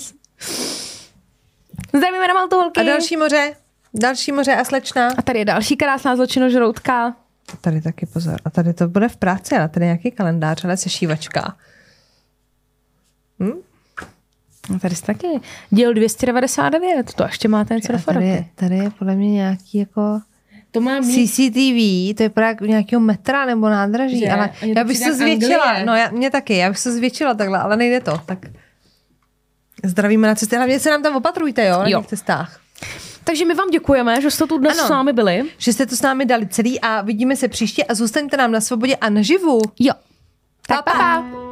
Zdravíme na Maltu, holky. A další moře a slečna. A tady je další krásná zločinožroutka. A tady taky pozor. A tady to bude v práci, ale tady nějaký kalendář, ale sešívačka. A tady je taky díl 299. To ještě máte něco do fotky. Tady je podle mě nějaký jako To má CCTV, to je právě nějakého metra nebo nádraží, Že? ale Oni to já bych přijde se jak zvětšila. Anglie. No, mě taky, já bych se zvětšila takhle, ale nejde to. Tak zdravíme na cestě. Hlavně se nám tam opatrujte, jo, na těch cestách. Takže my vám děkujeme, že jste tu dnes s námi byli. Že jste to s námi dali celý a vidíme se příště a zůstaňte nám na svobodě a naživu. Jo. Tak pa.